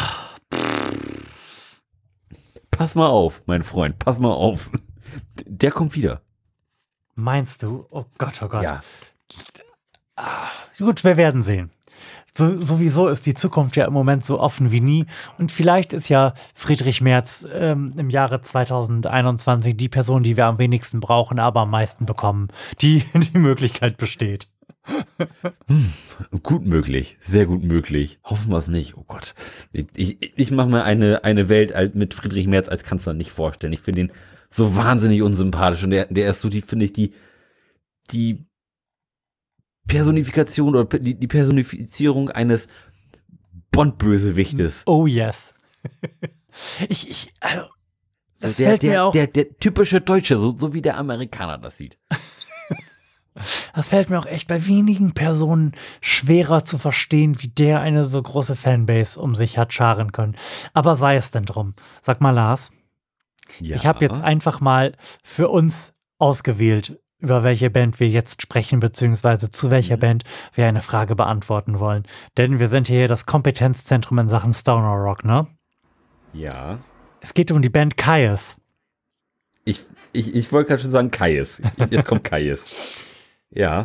Pass mal auf, mein Freund, pass mal auf. Der kommt wieder. Meinst du? Oh Gott, oh Gott. Ja. Ah, gut, wir werden sehen. So, sowieso ist die Zukunft ja im Moment so offen wie nie. Und vielleicht ist ja Friedrich Merz ähm, im Jahre zweitausendeinundzwanzig die Person, die wir am wenigsten brauchen, aber am meisten bekommen. Die, die Möglichkeit besteht. Hm, gut möglich, sehr gut möglich. Hoffen wir es nicht. Oh Gott. Ich, ich, ich mache mir eine, eine Welt mit Friedrich Merz als Kanzler nicht vorstellen. Ich finde ihn so wahnsinnig unsympathisch und der, der ist so die, finde ich, die, die Personifikation oder die, die Personifizierung eines Bond-Bösewichtes. Oh yes. ich, ich, also, das so der, fällt der, mir auch. Der, der typische Deutsche, so, so wie der Amerikaner das sieht. Das fällt mir auch echt bei wenigen Personen schwerer zu verstehen, wie der eine so große Fanbase um sich hat scharen können. Aber sei es denn drum. Sag mal, Lars, Ja. ich habe jetzt einfach mal für uns ausgewählt, über welche Band wir jetzt sprechen, beziehungsweise zu welcher Mhm. Band wir eine Frage beantworten wollen. Denn wir sind hier das Kompetenzzentrum in Sachen Stoner Rock, ne? Ja. Es geht um die Band Kyuss. Ich, ich, ich wollte gerade schon sagen Kaius. Jetzt kommt Kaius. Ja.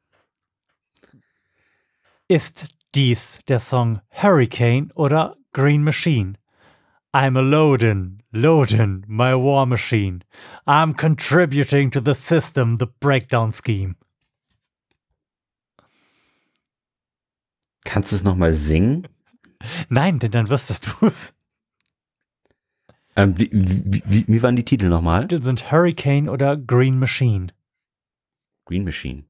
Ist dies der Song Hurricane oder Green Machine? I'm a loadin', loadin' my war machine. I'm contributing to the system, the breakdown scheme. Kannst du es nochmal singen? Nein, denn dann wüsstest du's. Ähm, wie, wie, wie, wie waren die Titel nochmal? Titel sind Hurricane oder Green Machine. Green Machine.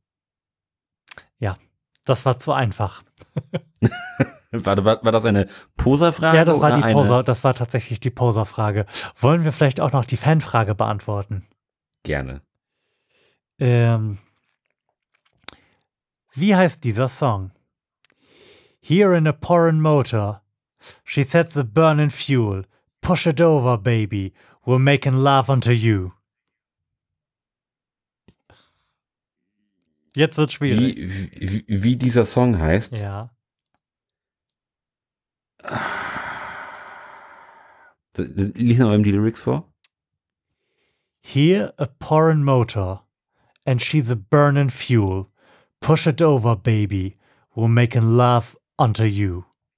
Das war zu einfach. War, war, war das eine Poserfrage? Ja, das war oder die eine? Poser, das war tatsächlich die Poser-Frage. Wollen wir vielleicht auch noch die Fanfrage beantworten? Gerne. Ähm, wie heißt dieser Song? Here in a pouring motor, she sets the burning fuel. Push it over, baby. We're making love unto you. Jetzt wird schwierig. Wie, wie, wie dieser Song heißt? Ja. Lies noch mal die Lyrics vor. Here a pouring motor, and she's a burning fuel. Push it over, baby. We're making love unto you.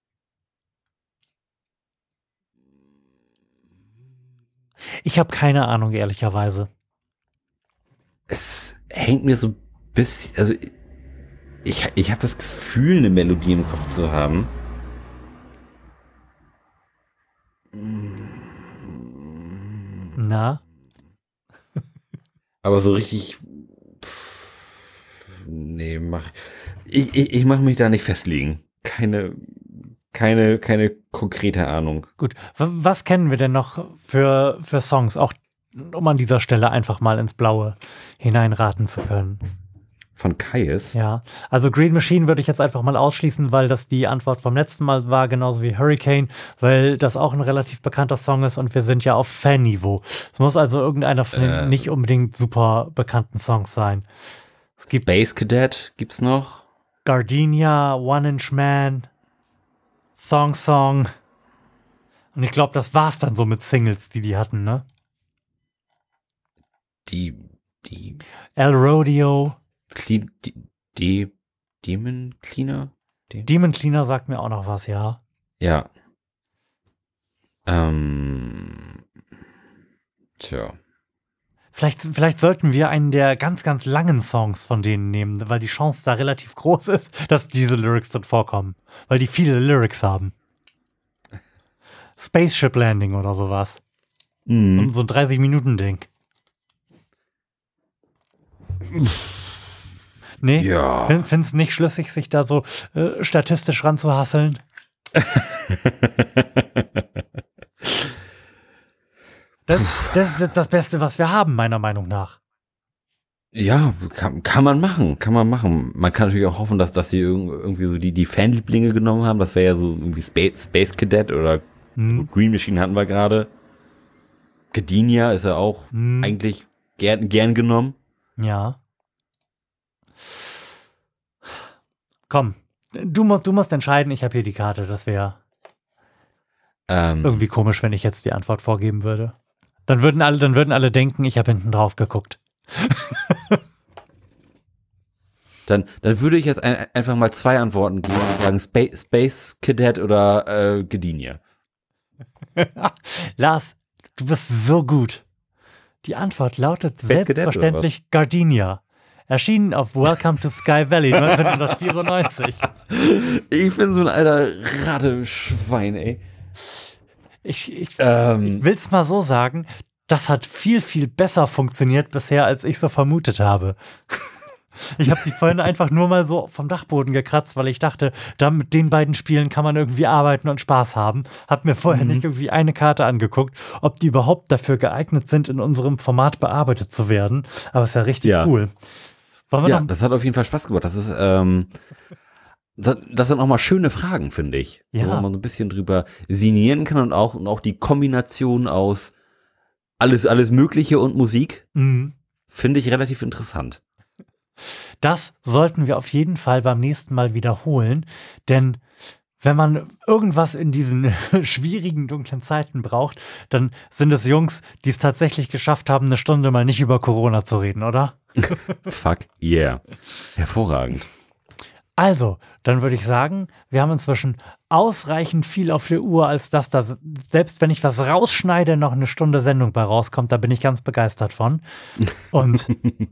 Ich habe keine Ahnung, ehrlicherweise. Es hängt mir so ein bisschen, also ich, ich habe das Gefühl, eine Melodie im Kopf zu haben. Na? Aber so richtig, pff, nee, mach, ich, ich, ich mache mich da nicht festlegen. Keine, keine, keine konkrete Ahnung. Gut. W- Was kennen wir denn noch für, für Songs? Auch um an dieser Stelle einfach mal ins Blaue hineinraten zu können. Von Kaius? Ja, also Green Machine würde ich jetzt einfach mal ausschließen, weil das die Antwort vom letzten Mal war, genauso wie Hurricane, weil das auch ein relativ bekannter Song ist und wir sind ja auf Fan-Niveau. Es muss also irgendeiner von den Äh. nicht unbedingt super bekannten Songs sein. Es gibt Space Cadet gibt's noch? Gardenia, One Inch Man, Thong Song und ich glaube, das war's dann so mit Singles, die die hatten, ne? Die, die, El Rodeo, Clean, die, die Demon Cleaner? Demon Cleaner sagt mir auch noch was, ja. Ja. Ähm. Tja. Vielleicht, vielleicht sollten wir einen der ganz, ganz langen Songs von denen nehmen, weil die Chance da relativ groß ist, dass diese Lyrics dort vorkommen. Weil die viele Lyrics haben. Spaceship Landing oder sowas. Mhm. Und so ein dreißig-Minuten-Ding. Nee? Ja. Fin- Find's nicht schlüssig, sich da so äh, statistisch ranzuhasseln? Das, das ist das Beste, was wir haben, meiner Meinung nach. Ja, kann, kann man machen, kann man machen. Man kann natürlich auch hoffen, dass, dass sie irgendwie so die, die Fanlieblinge genommen haben. Das wäre ja so irgendwie Space, Space Cadet oder hm. Green Machine hatten wir gerade. Gdynia ist ja auch hm. eigentlich gern, gern genommen. Ja. Komm, du, mu- du musst entscheiden, ich habe hier die Karte. Das wäre ähm. irgendwie komisch, wenn ich jetzt die Antwort vorgeben würde. Dann würden alle, dann würden alle denken, ich habe hinten drauf geguckt. dann, dann würde ich jetzt ein, einfach mal zwei Antworten geben und sagen Space, Space Cadet oder äh, Gdynia. Lars, du bist so gut. Die Antwort lautet Space selbstverständlich Gardenia. Erschienen auf Welcome to Sky Valley neunzehnhundertvierundneunzig. Ich bin so ein alter Ratteschwein, ey. Ich, ich, ähm. ich will es mal so sagen, das hat viel, viel besser funktioniert bisher, als ich so vermutet habe. Ich habe die vorhin einfach nur mal so vom Dachboden gekratzt, weil ich dachte, da mit den beiden Spielen kann man irgendwie arbeiten und Spaß haben. Hab mir vorher mhm. nicht irgendwie eine Karte angeguckt, ob die überhaupt dafür geeignet sind, in unserem Format bearbeitet zu werden. Aber ist ja richtig ja. cool. Wollen wir ja, noch? Das hat auf jeden Fall Spaß gemacht. Das ist, ähm, das, das sind auch mal schöne Fragen, finde ich. Ja. Wo man so ein bisschen drüber sinnieren kann und auch, und auch die Kombination aus alles, alles Mögliche und Musik mhm. finde ich relativ interessant. Das sollten wir auf jeden Fall beim nächsten Mal wiederholen, denn wenn man irgendwas in diesen schwierigen, dunklen Zeiten braucht, dann sind es Jungs, die es tatsächlich geschafft haben, eine Stunde mal nicht über Corona zu reden, oder? Fuck yeah. Hervorragend. Also, dann würde ich sagen, wir haben inzwischen ausreichend viel auf der Uhr, als dass da, selbst wenn ich was rausschneide, noch eine Stunde Sendung bei rauskommt. Da bin ich ganz begeistert von. Und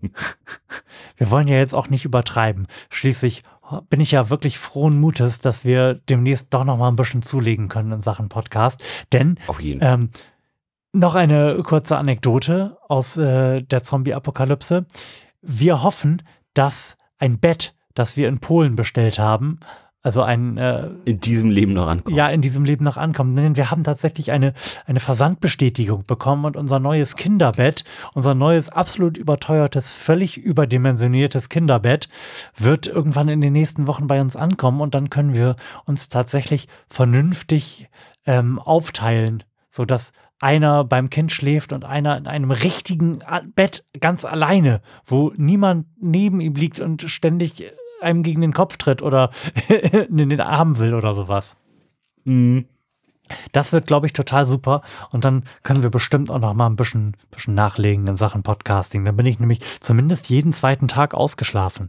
wir wollen ja jetzt auch nicht übertreiben. Schließlich bin ich ja wirklich frohen Mutes, dass wir demnächst doch noch mal ein bisschen zulegen können in Sachen Podcast. Denn auf jeden Fall. Ähm, noch eine kurze Anekdote aus äh, der Zombie-Apokalypse. Wir hoffen, dass ein Bett, das wir in Polen bestellt haben, also ein äh, in diesem Leben noch ankommt. Ja, in diesem Leben noch ankommt. Denn wir haben tatsächlich eine, eine Versandbestätigung bekommen und unser neues Kinderbett, unser neues absolut überteuertes, völlig überdimensioniertes Kinderbett wird irgendwann in den nächsten Wochen bei uns ankommen und dann können wir uns tatsächlich vernünftig ähm, aufteilen, sodass einer beim Kind schläft und einer in einem richtigen Bett ganz alleine, wo niemand neben ihm liegt und ständig einem gegen den Kopf tritt oder in den Arm will oder sowas. Mhm. Das wird, glaube ich, total super. Und dann können wir bestimmt auch noch mal ein bisschen, bisschen nachlegen in Sachen Podcasting. Dann bin ich nämlich zumindest jeden zweiten Tag ausgeschlafen.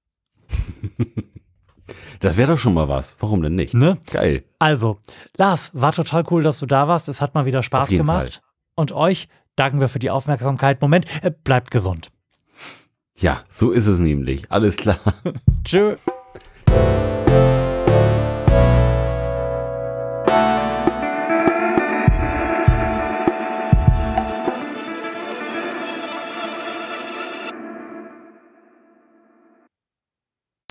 Das wäre doch schon mal was. Warum denn nicht? Ne? Geil. Also, Lars, war total cool, dass du da warst. Es hat mal wieder Spaß gemacht. Fall. Und euch danken wir für die Aufmerksamkeit. Moment, äh, bleibt gesund. Ja, so ist es nämlich. Alles klar. Tschö.